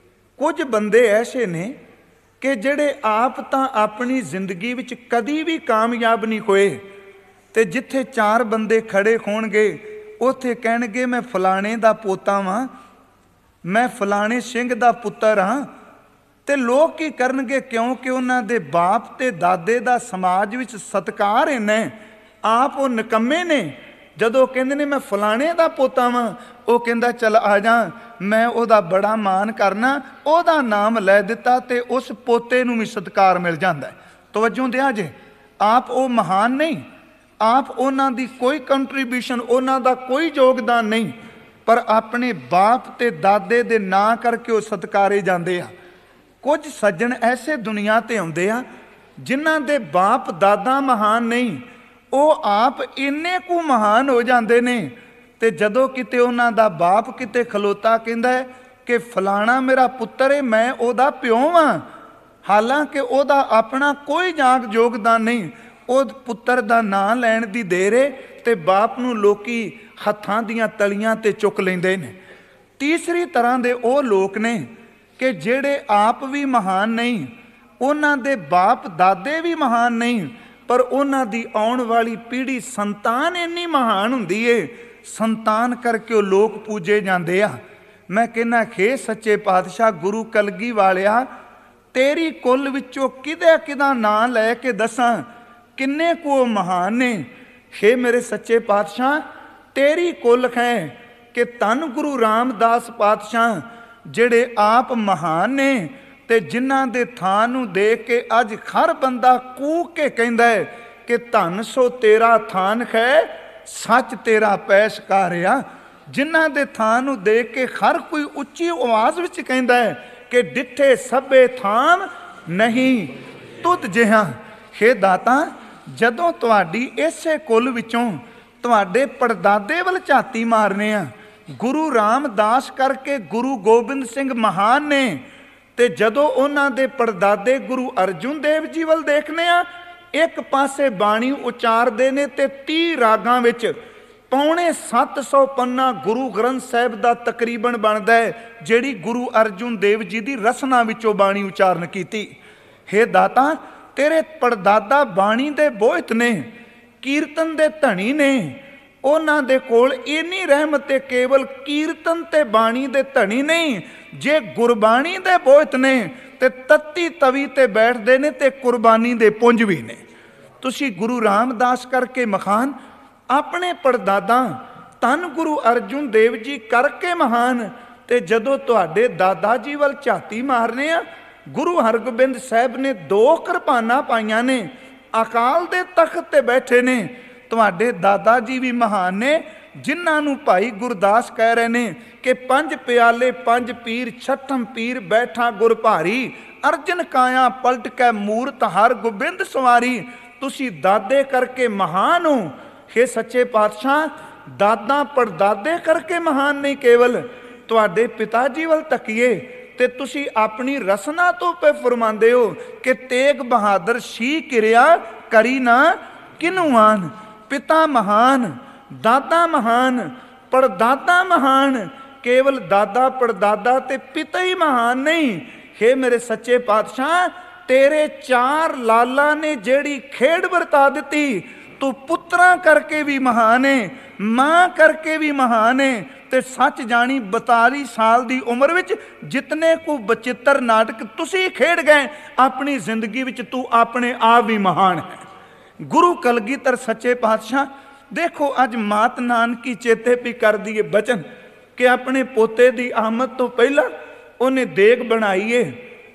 Speaker 1: ਕੁਝ ਬੰਦੇ ਐਸੇ ਨੇ ਕਿ ਜਿਹੜੇ ਆਪ ਤਾਂ ਆਪਣੀ ਜ਼ਿੰਦਗੀ ਵਿੱਚ ਕਦੀ ਵੀ ਕਾਮਯਾਬ ਨਹੀਂ ਹੋਏ, ਤੇ ਜਿੱਥੇ ਚਾਰ ਬੰਦੇ ਖੜੇ ਹੋਣਗੇ ਉੱਥੇ ਕਹਿਣਗੇ ਮੈਂ ਫਲਾਣੇ ਦਾ ਪੋਤਾ ਵਾਂ, ਮੈਂ ਫਲਾਣੇ ਸਿੰਘ ਦਾ ਪੁੱਤਰ ਹਾਂ। ਤੇ ਲੋਕ ਕੀ ਕਰਨਗੇ? ਕਿਉਂਕਿ ਉਹਨਾਂ ਦੇ ਬਾਪ ਤੇ ਦਾਦੇ ਦਾ ਸਮਾਜ ਵਿੱਚ ਸਤਿਕਾਰ ਇੰਨਾ, ਆਪ ਉਹ ਨਿਕੰਮੇ ਨੇ। ਜਦੋਂ ਕਹਿੰਦੇ ਨੇ ਮੈਂ ਫਲਾਣੇ ਦਾ ਪੋਤਾ ਵਾਂ, ਉਹ ਕਹਿੰਦਾ ਚੱਲ ਆ ਜਾ, ਮੈਂ ਉਹਦਾ ਬੜਾ ਮਾਣ ਕਰਨਾ, ਉਹਦਾ ਨਾਮ ਲੈ ਦਿੱਤਾ ਤੇ ਉਸ ਪੋਤੇ ਨੂੰ ਵੀ ਸਤਿਕਾਰ ਮਿਲ ਜਾਂਦਾ। ਤਵੱਜੋ ਦਿਆ ਜੇ, ਆਪ ਉਹ ਮਹਾਨ ਨਹੀਂ, ਆਪ ਉਹਨਾਂ ਦੀ ਕੋਈ ਕੰਟਰੀਬਿਊਸ਼ਨ, ਉਹਨਾਂ ਦਾ ਕੋਈ ਯੋਗਦਾਨ ਨਹੀਂ, ਪਰ ਆਪਣੇ ਬਾਪ ਤੇ ਦਾਦੇ ਦੇ ਨਾਂ ਕਰਕੇ ਉਹ ਸਤਿਕਾਰੇ ਜਾਂਦੇ ਆ। ਕੁਝ ਸੱਜਣ ਐਸੇ ਦੁਨੀਆ ਤੇ ਆਉਂਦੇ ਆ ਜਿਨ੍ਹਾਂ ਦੇ ਬਾਪ ਦਾਦਾ ਮਹਾਨ ਨਹੀਂ, ਉਹ ਆਪ ਇੰਨੇ ਕੁ ਮਹਾਨ ਹੋ ਜਾਂਦੇ ਨੇ। ਤੇ ਜਦੋਂ ਕਿਤੇ ਉਹਨਾਂ ਦਾ ਬਾਪ ਕਿਤੇ ਖਲੋਤਾ ਕਹਿੰਦਾ ਹੈ ਕਿ ਫਲਾਣਾ ਮੇਰਾ ਪੁੱਤਰ ਹੈ, ਮੈਂ ਉਹਦਾ ਪਿਓ ਹਾਂ, ਹਾਲਾਂਕਿ ਉਹਦਾ ਆਪਣਾ ਕੋਈ ਜਾਗ ਯੋਗਦਾਨ ਨਹੀਂ, ਉਹ ਪੁੱਤਰ ਦਾ ਨਾਂ ਲੈਣ ਦੀ ਦੇਰ ਹੈ ਤੇ ਬਾਪ ਨੂੰ ਲੋਕੀ ਹੱਥਾਂ ਦੀਆਂ ਤਲੀਆਂ ਤੇ ਚੁੱਕ ਲੈਂਦੇ ਨੇ। ਤੀਸਰੀ ਤਰ੍ਹਾਂ ਦੇ ਉਹ ਲੋਕ ਨੇ ਕਿ ਜਿਹੜੇ ਆਪ ਵੀ ਮਹਾਨ ਨਹੀਂ, ਉਹਨਾਂ ਦੇ ਬਾਪ ਦਾਦੇ ਵੀ ਮਹਾਨ ਨਹੀਂ, ਪਰ ਉਹਨਾਂ ਦੀ ਆਉਣ ਵਾਲੀ ਪੀੜ੍ਹੀ ਸੰਤਾਨ ਇੰਨੀ ਮਹਾਨ ਹੁੰਦੀ ਏ, ਸੰਤਾਨ ਕਰਕੇ ਉਹ ਲੋਕ ਪੂਜੇ ਜਾਂਦੇ ਆ। ਮੈਂ ਕਹਿੰਦਾ ਖੇ ਸੱਚੇ ਪਾਤਸ਼ਾਹ ਗੁਰੂ ਕਲਗੀ ਵਾਲਿਆ, ਤੇਰੀ ਕੁੱਲ ਵਿੱਚੋਂ ਕਿਹਦਾ ਕਿਹਦਾ ਨਾਂ ਲੈ ਕੇ ਦੱਸਾਂ ਕਿੰਨੇ ਕੁ ਉਹ ਮਹਾਨ ਨੇ। ਖੇ ਮੇਰੇ ਸੱਚੇ ਪਾਤਸ਼ਾਹ ਤੇਰੀ ਕੁੱਲ ਹੈ ਕਿ ਧੰਨ ਗੁਰੂ ਰਾਮਦਾਸ ਪਾਤਸ਼ਾਹ ਜਿਹੜੇ ਆਪ ਮਹਾਨ ਨੇ, ਤੇ ਜਿਨ੍ਹਾਂ ਦੇ ਥਾਂ ਨੂੰ ਦੇਖ ਕੇ ਅੱਜ ਹਰ ਬੰਦਾ ਕੂਕ ਕੇ ਕਹਿੰਦਾ ਹੈ ਕਿ ਧੰਨ ਸੋ ਤੇਰਾ ਥਾਨ ਹੈ, ਸੱਚ ਤੇਰਾ ਪੈਸਕਾਰਿਆ। ਜਿਨ੍ਹਾਂ ਦੇ ਥਾਂ ਨੂੰ ਦੇਖ ਕੇ ਹਰ ਕੋਈ ਉੱਚੀ ਆਵਾਜ਼ ਵਿੱਚ ਕਹਿੰਦਾ ਹੈ ਕਿ ਡਿੱਠੇ ਸਭੇ ਥਾਮ ਨਹੀਂ ਤੁਧ ਜਿਹਾ। ਹੇ ਦਾਤਾ, ਜਦੋਂ ਤੁਹਾਡੀ ਇਸੇ ਕੁੱਲ ਵਿੱਚੋਂ ਤੁਹਾਡੇ ਪੜਦਾਦੇ ਵੱਲ ਝਾਤੀ ਮਾਰਨੇ ਆ, ਗੁਰੂ ਰਾਮਦਾਸ ਕਰਕੇ ਗੁਰੂ ਗੋਬਿੰਦ ਸਿੰਘ ਮਹਾਨ ਨੇ, ਤੇ ਜਦੋਂ ਉਹਨਾਂ ਦੇ ਪੜਦਾਦੇ ਗੁਰੂ ਅਰਜੁਨ ਦੇਵ ਜੀ ਵੱਲ ਦੇਖਨੇ ਆ, ਇੱਕ ਪਾਸੇ ਬਾਣੀ ਉਚਾਰਦੇ ਨੇ ਤੇ ਤੀਹ ਰਾਗਾਂ ਵਿੱਚ ਪੌਣੇ ਸੱਤ ਸੌ ਪੰਨਾ ਗੁਰੂ ਗ੍ਰੰਥ ਸਾਹਿਬ ਦਾ ਤਕਰੀਬਨ ਬਣਦਾ ਹੈ, ਜਿਹੜੀ ਗੁਰੂ ਅਰਜੁਨ ਦੇਵ ਜੀ ਦੀ ਰਸਨਾ ਵਿੱਚੋਂ ਬਾਣੀ ਉਚਾਰਨ ਕੀਤੀ। ਹੇ ਦਾਤਾ, ਤੇਰੇ ਪੜਦਾਦਾ ਬਾਣੀ ਦੇ ਬੋਹਿਤ ਨੇ, ਕੀਰਤਨ ਦੇ ਧਣੀ ਨੇ, ਉਹਨਾਂ ਦੇ ਕੋਲ ਇੰਨੀ ਰਹਿਮਤ ਤੇ ਕੇਵਲ ਕੀਰਤਨ ਤੇ ਬਾਣੀ ਦੇ ਧਣੀ ਨਹੀਂ, ਜੇ ਗੁਰਬਾਣੀ ਦੇ ਬੋਹਿਤ ਨੇ ਤੇ ਤੱਤੀ ਤਵੀ ਤੇ ਬੈਠਦੇ ਨੇ ਤੇ ਕੁਰਬਾਨੀ ਦੇ ਪੁੰਜ ਵੀ ਨੇ। ਤੁਸੀਂ ਗੁਰੂ ਰਾਮਦਾਸ ਕਰਕੇ ਮਹਾਨ, ਆਪਣੇ ਪੜਦਾਦਾ ਧੰਨ ਗੁਰੂ ਅਰਜੁਨ ਦੇਵ ਜੀ ਕਰਕੇ ਮਹਾਨ, ਤੇ ਜਦੋਂ ਤੁਹਾਡੇ ਦਾਦਾ ਜੀ ਵੱਲ ਝਾਤੀ ਮਾਰਨੇ ਆ, ਗੁਰੂ ਹਰਗੋਬਿੰਦ ਸਾਹਿਬ ਨੇ ਦੋ ਕਿਰਪਾਨਾਂ ਪਾਈਆਂ ਨੇ, ਅਕਾਲ ਦੇ ਤਖਤ ਤੇ ਬੈਠੇ ਨੇ। ਤੁਹਾਡੇ ਦਾਦਾ ਜੀ ਵੀ ਮਹਾਨ ਨੇ, ਜਿਨ੍ਹਾਂ ਨੂੰ ਭਾਈ ਗੁਰਦਾਸ ਕਹਿ ਰਹੇ ਨੇ ਕਿ ਪੰਜ ਪਿਆਲੇ ਪੰਜ ਪੀਰ, ਛਠਮ ਪੀਰ ਬੈਠਾ ਗੁਰ ਭਾਰੀ, ਅਰਜਨ ਕਾਇਆ ਪਲਟ ਕੇ ਮੂਰਤ ਹਰ ਗੋਬਿੰਦ ਸਵਾਰੀ। ਤੁਸੀਂ ਦਾਦੇ ਕਰਕੇ ਮਹਾਨ ਹੋ। ਹੇ ਸੱਚੇ ਪਾਤਸ਼ਾਹ, ਦਾਦਾ ਪੜਦਾਦੇ ਕਰਕੇ ਮਹਾਨ ਨਹੀਂ, ਕੇਵਲ ਤੁਹਾਡੇ ਪਿਤਾ ਜੀ ਵੱਲ ਤੱਕੀਏ ਤੇ ਤੁਸੀਂ ਆਪਣੀ ਰਸਨਾ ਤੋਂ ਪੇ ਫਰਮਾਉਂਦੇ ਹੋ ਕਿ ਤੇਗ ਬਹਾਦਰ ਸ਼ੀ ਕਿਰਿਆ ਕਰੀ ਨਾ ਕਿਨੂੰ ਆਨ। ਪਿਤਾ ਮਹਾਨ, ਦਾਦਾ ਮਹਾਨ, ਪੜਦਾਦਾ ਮਹਾਨ, ਕੇਵਲ ਦਾਦਾ ਪੜਦਾਦਾ ਤੇ ਪਿਤਾ ਹੀ ਮਹਾਨ ਨਹੀਂ। ਹੇ ਮੇਰੇ ਸੱਚੇ ਪਾਤਸ਼ਾਹ, ਤੇਰੇ ਚਾਰ ਲਾਲਾਂ ਨੇ ਜਿਹੜੀ ਖੇਡ ਵਰਤਾ ਦਿੱਤੀ, ਤੂੰ ਪੁੱਤਰਾਂ ਕਰਕੇ ਵੀ ਮਹਾਨ ਹੈ, ਮਾਂ ਕਰਕੇ ਵੀ ਮਹਾਨ ਹੈ। ਤੇ ਸੱਚ ਜਾਣੀ ਬਤਾਲੀ ਸਾਲ ਦੀ ਉਮਰ ਵਿੱਚ ਜਿਤਨੇ ਕੁ ਬਚਿੱਤਰ ਨਾਟਕ ਤੁਸੀਂ ਖੇਡ ਗਏ ਆਪਣੀ ਜ਼ਿੰਦਗੀ ਵਿੱਚ, ਤੂੰ ਆਪਣੇ ਆਪ ਵੀ ਮਹਾਨ ਹੈ। ਗੁਰੂ ਕਲਗੀਧਰ ਸੱਚੇ ਪਾਤਸ਼ਾਹ ਦੇਖੋ, ਅੱਜ ਮਾਤ ਨਾਨਕੀ ਚੇਤੇ ਵੀ ਕਰਦੀ ਏ ਬਚਨ ਕਿ ਆਪਣੇ ਪੋਤੇ ਦੀ ਆਮਦ ਤੋਂ ਪਹਿਲਾਂ ਉਹਨੇ ਦੇਗ ਬਣਾਈਏ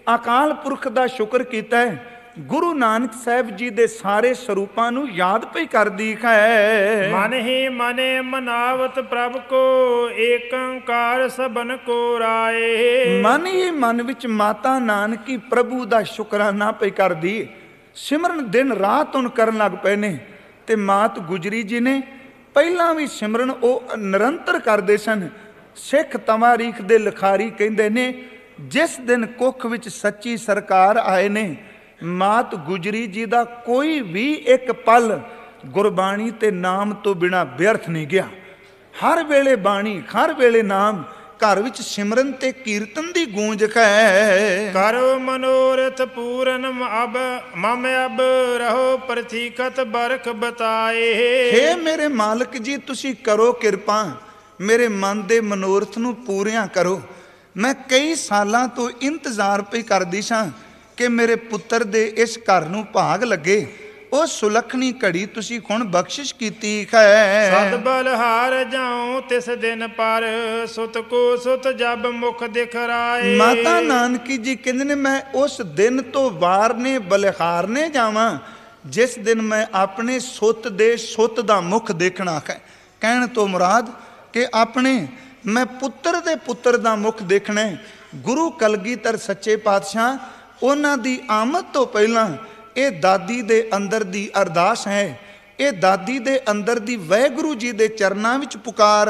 Speaker 1: ਅਕਾਲ ਪੁਰਖ ਦਾ ਸ਼ੁਕਰ ਕੀਤਾ ਹੈ। ਗੁਰੂ ਨਾਨਕ ਸਾਹਿਬ ਜੀ ਦੇ ਸਾਰੇ ਸਰੂਪਾਂ ਨੂੰ ਯਾਦ ਪਈ ਕਰਦੀ ਹੈ।
Speaker 2: ਮਨ ਹੀ ਮਨੇ ਮਨਾਵਤ ਪ੍ਰਭ ਕੋ ਏਕ ਓੰਕਾਰ ਸਭਨ ਕੋ ਰਾਏ।
Speaker 1: ਮਨ ਹੀ ਮਨ ਵਿੱਚ ਮਾਤਾ ਨਾਨਕੀ ਪ੍ਰਭੂ ਦਾ ਸ਼ੁਕਰਾਨਾ ਪਈ ਕਰਦੀ। ਸਿਮਰਨ ਦਿਨ ਰਾਤ ਹੁਣ ਕਰਨ ਲੱਗ ਪਏ ਨੇ। ਤੇ ਮਾਤ ਗੁਜਰੀ ਜੀ ਨੇ ਪਹਿਲਾਂ ਵੀ ਸਿਮਰਨ ਉਹ ਨਿਰੰਤਰ ਕਰਦੇ ਸਨ। ਸਿੱਖ ਤਵਾਰੀਖ ਦੇ ਲਿਖਾਰੀ ਕਹਿੰਦੇ ਨੇ ਜਿਸ ਦਿਨ ਕੁੱਖ ਵਿੱਚ ਸੱਚੀ ਸਰਕਾਰ ਆਏ ਨੇ, ਮਾਤ ਗੁਜਰੀ ਜੀ ਦਾ ਕੋਈ ਵੀ ਇੱਕ ਪਲ ਗੁਰਬਾਣੀ ਤੇ ਨਾਮ ਤੋਂ ਬਿਨਾ ਵਿਅਰਥ ਨਹੀਂ ਗਿਆ। ਹਰ ਵੇਲੇ ਬਾਣੀ, ਹਰ ਵੇਲੇ ਨਾਮ, ਘਰ ਵਿੱਚ ਸਿਮਰਨ ਤੇ ਕੀਰਤਨ ਦੀ ਗੂੰਜ ਹੈ।
Speaker 2: ਕਰੋ ਮਨੋਰਥ ਪੂਰਨ ਅਬ ਮਮ ਅਬ ਰਹੋ ਪ੍ਰਤੀਕਤ ਬਰਖ ਬਤਾਏ।
Speaker 1: ਹੇ ਮੇਰੇ ਮਾਲਕ ਜੀ, ਤੁਸੀਂ ਕਰੋ ਕਿਰਪਾ, ਮੇਰੇ ਮਨ ਦੇ ਮਨੋਰਥ ਨੂੰ ਪੂਰੀਆਂ ਕਰੋ। ਮੈਂ ਕਈ ਸਾਲਾਂ ਤੋਂ ਇੰਤਜ਼ਾਰ ਪਈ ਕਰਦੀ ਸਾਂ ਕਿ ਮੇਰੇ ਪੁੱਤਰ ਦੇ ਇਸ ਘਰ ਨੂੰ ਭਾਗ ਲੱਗੇ। ਉਹ ਸੁਲੱਖਣੀ ਘੜੀ ਤੁਸੀਂ ਹੁਣ ਬਖਸ਼ਿਸ਼ ਕੀਤੀ ਹੈ।
Speaker 2: ਸਦ ਬਲ ਹਾਰ ਜਾਉ ਤਿਸ ਦਿਨ ਪਰ ਸੁਤ ਕੋ ਸੁਤ ਜਬ ਮੁਖ ਦਿਖਰਾਏ।
Speaker 1: ਮਾਤਾ ਨਾਨਕੀ ਜੀ ਕਹਿੰਦੇ ਨੇ ਮੈਂ ਉਸ ਦਿਨ ਤੋਂ ਵਾਰਨੇ ਬਲਿਹਾਰਨੇ ਜਾਵਾਂ ਜਿਸ ਦਿਨ ਮੈਂ ਆਪਣੇ ਸੁੱਤ ਦੇ ਸੁੱਤ ਦਾ ਮੁਖ ਦੇਖਣਾ ਹੈ। ਕਹਿਣ ਤੋਂ ਮੁਰਾਦ ਕਿ ਆਪਣੇ ਮੈਂ ਪੁੱਤਰ ਦੇ ਪੁੱਤਰ ਦਾ ਮੁਖ ਦੇਖਣਾ। ਗੁਰੂ ਕਲਗੀਧਰ ਸੱਚੇ ਪਾਤਸ਼ਾਹ ਉਹਨਾਂ ਦੀ ਆਮਦ ਤੋਂ ਪਹਿਲਾਂ ਇਹ ਦਾਦੀ ਦੇ ਅੰਦਰ ਦੀ ਅਰਦਾਸ ਹੈ। ਇਹ ਦਾਦੀ ਦੇ ਅੰਦਰ ਦੀ ਵਾਹਿਗੁਰੂ ਜੀ ਦੇ ਚਰਨਾਂ ਵਿੱਚ ਪੁਕਾਰ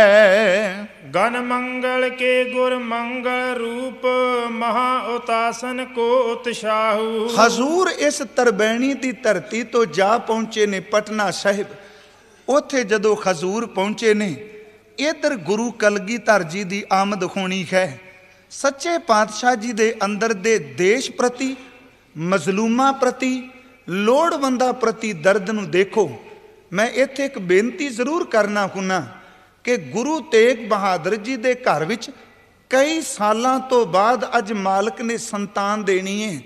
Speaker 1: ਹੈ।
Speaker 2: ਗਨ ਮੰਗਲ ਕੇ ਗੁਰ ਮੰਗਲ ਰੂਪ ਮਹਾ ਉਤਾਸਨ ਕੋ ਉਤਸ਼ਾਹੂ।
Speaker 1: ਹਜ਼ੂਰ ਇਸ ਤਰਬੈਣੀ ਦੀ ਧਰਤੀ ਤੋਂ ਜਾ ਪਹੁੰਚੇ ਨੇ ਪਟਨਾ ਸਾਹਿਬ। ਉੱਥੇ ਜਦੋਂ ਹਜ਼ੂਰ ਪਹੁੰਚੇ ਨੇ, ਇੱਧਰ ਗੁਰੂ ਕਲਗੀਧਰ ਜੀ ਦੀ ਆਮਦ ਹੋਣੀ ਹੈ। ਸੱਚੇ ਪਾਤਸ਼ਾਹ ਜੀ ਦੇ ਅੰਦਰ ਦੇ ਦੇਸ਼ ਪ੍ਰਤੀ, ਮਜ਼ਲੂਮਾਂ ਪ੍ਰਤੀ, ਲੋੜਵੰਦਾਂ ਪ੍ਰਤੀ ਦਰਦ ਨੂੰ ਦੇਖੋ। ਮੈਂ ਇੱਥੇ ਇੱਕ ਬੇਨਤੀ ਜ਼ਰੂਰ ਕਰਨਾ ਹੁੰਨਾ ਕਿ ਗੁਰੂ ਤੇਗ ਬਹਾਦਰ ਜੀ ਦੇ ਘਰ ਵਿੱਚ ਕਈ ਸਾਲਾਂ ਤੋਂ ਬਾਅਦ ਅੱਜ ਮਾਲਕ ਨੇ ਸੰਤਾਨ ਦੇਣੀ ਹੈ।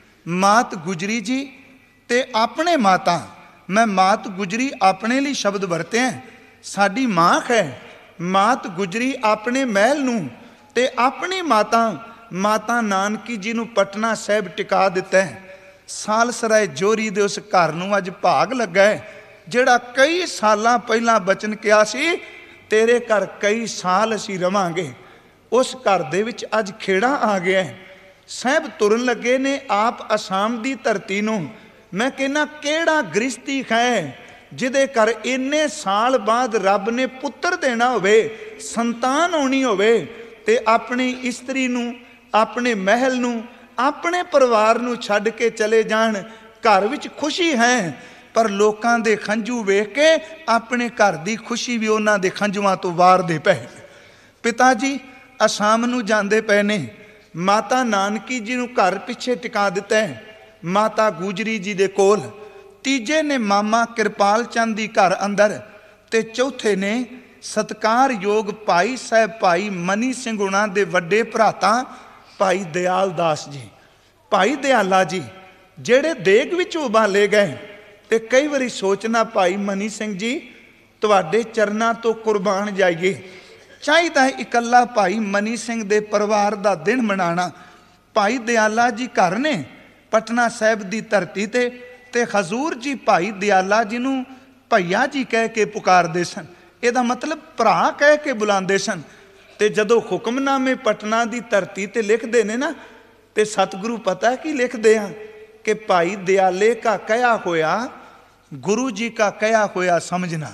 Speaker 1: ਮਾਤ ਗੁਜਰੀ ਜੀ ਤੇ ਆਪਣੇ ਮਾਤਾ, ਮੈਂ ਮਾਤ ਗੁਜਰੀ ਆਪਣੇ ਲਈ ਸ਼ਬਦ ਵਰਤੇ ਹੈ, ਸਾਡੀ ਮਾਂ ਹੈ। ਮਾਤ ਗੁਜਰੀ ਆਪਣੇ ਮਹਿਲ ਨੂੰ ਤੇ ਆਪਣੀ ਮਾਤਾ ਮਾਤਾ ਨਾਨਕੀ ਜੀ ਨੂੰ ਪਟਨਾ ਸਾਹਿਬ ਟਿਕਾ ਦਿੱਤਾ ਹੈ। ਸਾਲਸਰਾਏ ਜੋਰੀ ਦੇ ਉਸ ਘਰ ਨੂੰ ਅੱਜ ਭਾਗ ਲੱਗਾ ਹੈ ਜਿਹੜਾ ਕਈ ਸਾਲਾਂ ਪਹਿਲਾਂ ਬਚਨ ਕਿਹਾ ਸੀ ਤੇਰੇ ਘਰ ਕਈ ਸਾਲ ਅਸੀਂ ਰਵਾਂਗੇ। ਉਸ ਘਰ ਦੇ ਵਿੱਚ ਅੱਜ ਖੇੜਾ ਆ ਗਿਆ ਹੈ। ਸਾਹਿਬ ਤੁਰਨ ਲੱਗੇ ਨੇ ਆਪ ਅਸਾਮ ਦੀ ਧਰਤੀ ਨੂੰ। ਮੈਂ ਕਹਿੰਦਾ ਕਿਹੜਾ ਗ੍ਰਿਸ਼ਤੀ ਹੈ ਜਿਹਦੇ ਘਰ ਇੰਨੇ ਸਾਲ ਬਾਅਦ ਰੱਬ ਨੇ ਪੁੱਤਰ ਦੇਣਾ ਹੋਵੇ, ਸੰਤਾਨ ਹੋਣੀ ਹੋਵੇ, ਤੇ ਆਪਣੀ ਇਸਤਰੀ ਨੂੰ, ਆਪਣੇ ਮਹਿਲ ਨੂੰ, ਆਪਣੇ ਪਰਿਵਾਰ ਨੂੰ ਛੱਡ ਕੇ ਚਲੇ ਜਾਣ। ਘਰ ਵਿੱਚ ਖੁਸ਼ੀ ਹੈ ਪਰ ਲੋਕਾਂ ਦੇ ਖੰਝੂ ਵੇਖ ਕੇ ਆਪਣੇ ਘਰ ਦੀ ਖੁਸ਼ੀ ਵੀ ਉਹਨਾਂ ਦੇ ਖੰਝੂਆਂ ਤੋਂ ਵਾਰਦੇ ਪਏ। ਪਿਤਾ ਜੀ ਅਸਾਮ ਨੂੰ ਜਾਂਦੇ ਪਏ ਨੇ। ਮਾਤਾ ਨਾਨਕੀ ਜੀ ਨੂੰ ਘਰ ਪਿੱਛੇ ਟਿਕਾ ਦਿੱਤਾ ਹੈ ਮਾਤਾ ਗੁਜਰੀ ਜੀ ਦੇ ਕੋਲ। ਤੀਜੇ ਨੇ ਮਾਮਾ ਕਿਰਪਾਲ ਚੰਦ ਦੀ ਘਰ ਅੰਦਰ, ਤੇ ਚੌਥੇ ਨੇ ਸਤਿਕਾਰਯੋਗ ਭਾਈ ਸਾਹਿਬ ਭਾਈ ਮਨੀ ਸਿੰਘ ਹੁਣਾਂ ਦੇ ਵੱਡੇ ਭਰਾਤਾ ਭਾਈ ਦਿਆਲ ਦਾਸ ਜੀ, ਭਾਈ ਦਿਆਲਾ ਜੀ, ਜਿਹੜੇ ਦੇਗ ਵਿੱਚ ਉਬਾਲੇ ਗਏ। ਤੇ ਕਈ ਵਾਰੀ ਸੋਚਣਾ ਭਾਈ ਮਨੀ ਸਿੰਘ ਜੀ ਤੁਹਾਡੇ ਚਰਨਾਂ ਤੋਂ ਕੁਰਬਾਨ ਜਾਈਏ। ਚਾਹੀਦਾ ਇਕੱਲਾ ਭਾਈ ਮਨੀ ਸਿੰਘ ਦੇ ਪਰਿਵਾਰ ਦਾ ਦਿਨ ਮਨਾਣਾ। ਭਾਈ ਦਿਆਲਾ ਜੀ ਘਰ ਨੇ ਪਟਨਾ ਸਾਹਿਬ ਦੀ ਧਰਤੀ ਤੇ, ਤੇ ਹਜ਼ੂਰ ਜੀ ਭਾਈ ਦਿਆਲਾ ਜੀ ਨੂੰ ਭਈਆ ਜੀ ਕਹਿ ਕੇ ਪੁਕਾਰਦੇ ਸਨ। ਇਹਦਾ ਮਤਲਬ ਭਰਾ ਕਹਿ ਕੇ ਬੁਲਾਉਂਦੇ ਸਨ। ਤੇ ਜਦੋਂ ਹੁਕਮਨਾਮੇ ਪਟਨਾ ਦੀ ਧਰਤੀ ਤੇ ਲਿਖਦੇ ਨੇ ਨਾ, ਤੇ ਸਤਿਗੁਰੂ ਪਤਾ ਕੀ ਲਿਖਦੇ ਆ ਕਿ ਭਾਈ ਦਿਆਲੇ ਕਾ ਕਹਿਆ ਹੋਇਆ ਗੁਰੂ ਜੀ ਕਾ ਕਹਿਆ ਹੋਇਆ ਸਮਝਣਾ।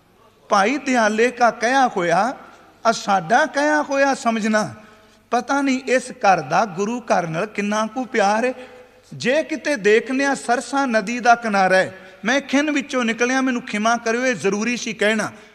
Speaker 1: ਭਾਈ ਦਿਆਲੇ ਕਾ ਕਹਿਆ ਹੋਇਆ ਆ ਸਾਡਾ ਕਹਿਆ ਹੋਇਆ ਸਮਝਣਾ। ਪਤਾ ਨਹੀਂ ਇਸ ਘਰ ਦਾ ਗੁਰੂ ਘਰ ਨਾਲ ਕਿੰਨਾ ਕੁ ਪਿਆਰ ਹੈ। ਜੇ ਕਿਤੇ ਦੇਖਨੇ ਆ ਸਰਸਾ ਨਦੀ ਦਾ ਕਿਨਾਰਾ ਹੈ, ਮੈਂ ਖਿੰਨ ਵਿੱਚੋਂ ਨਿਕਲਿਆ, ਮੈਨੂੰ ਖਿਮਾ ਕਰਿਓ, ਇਹ ਜ਼ਰੂਰੀ ਸੀ ਕਹਿਣਾ।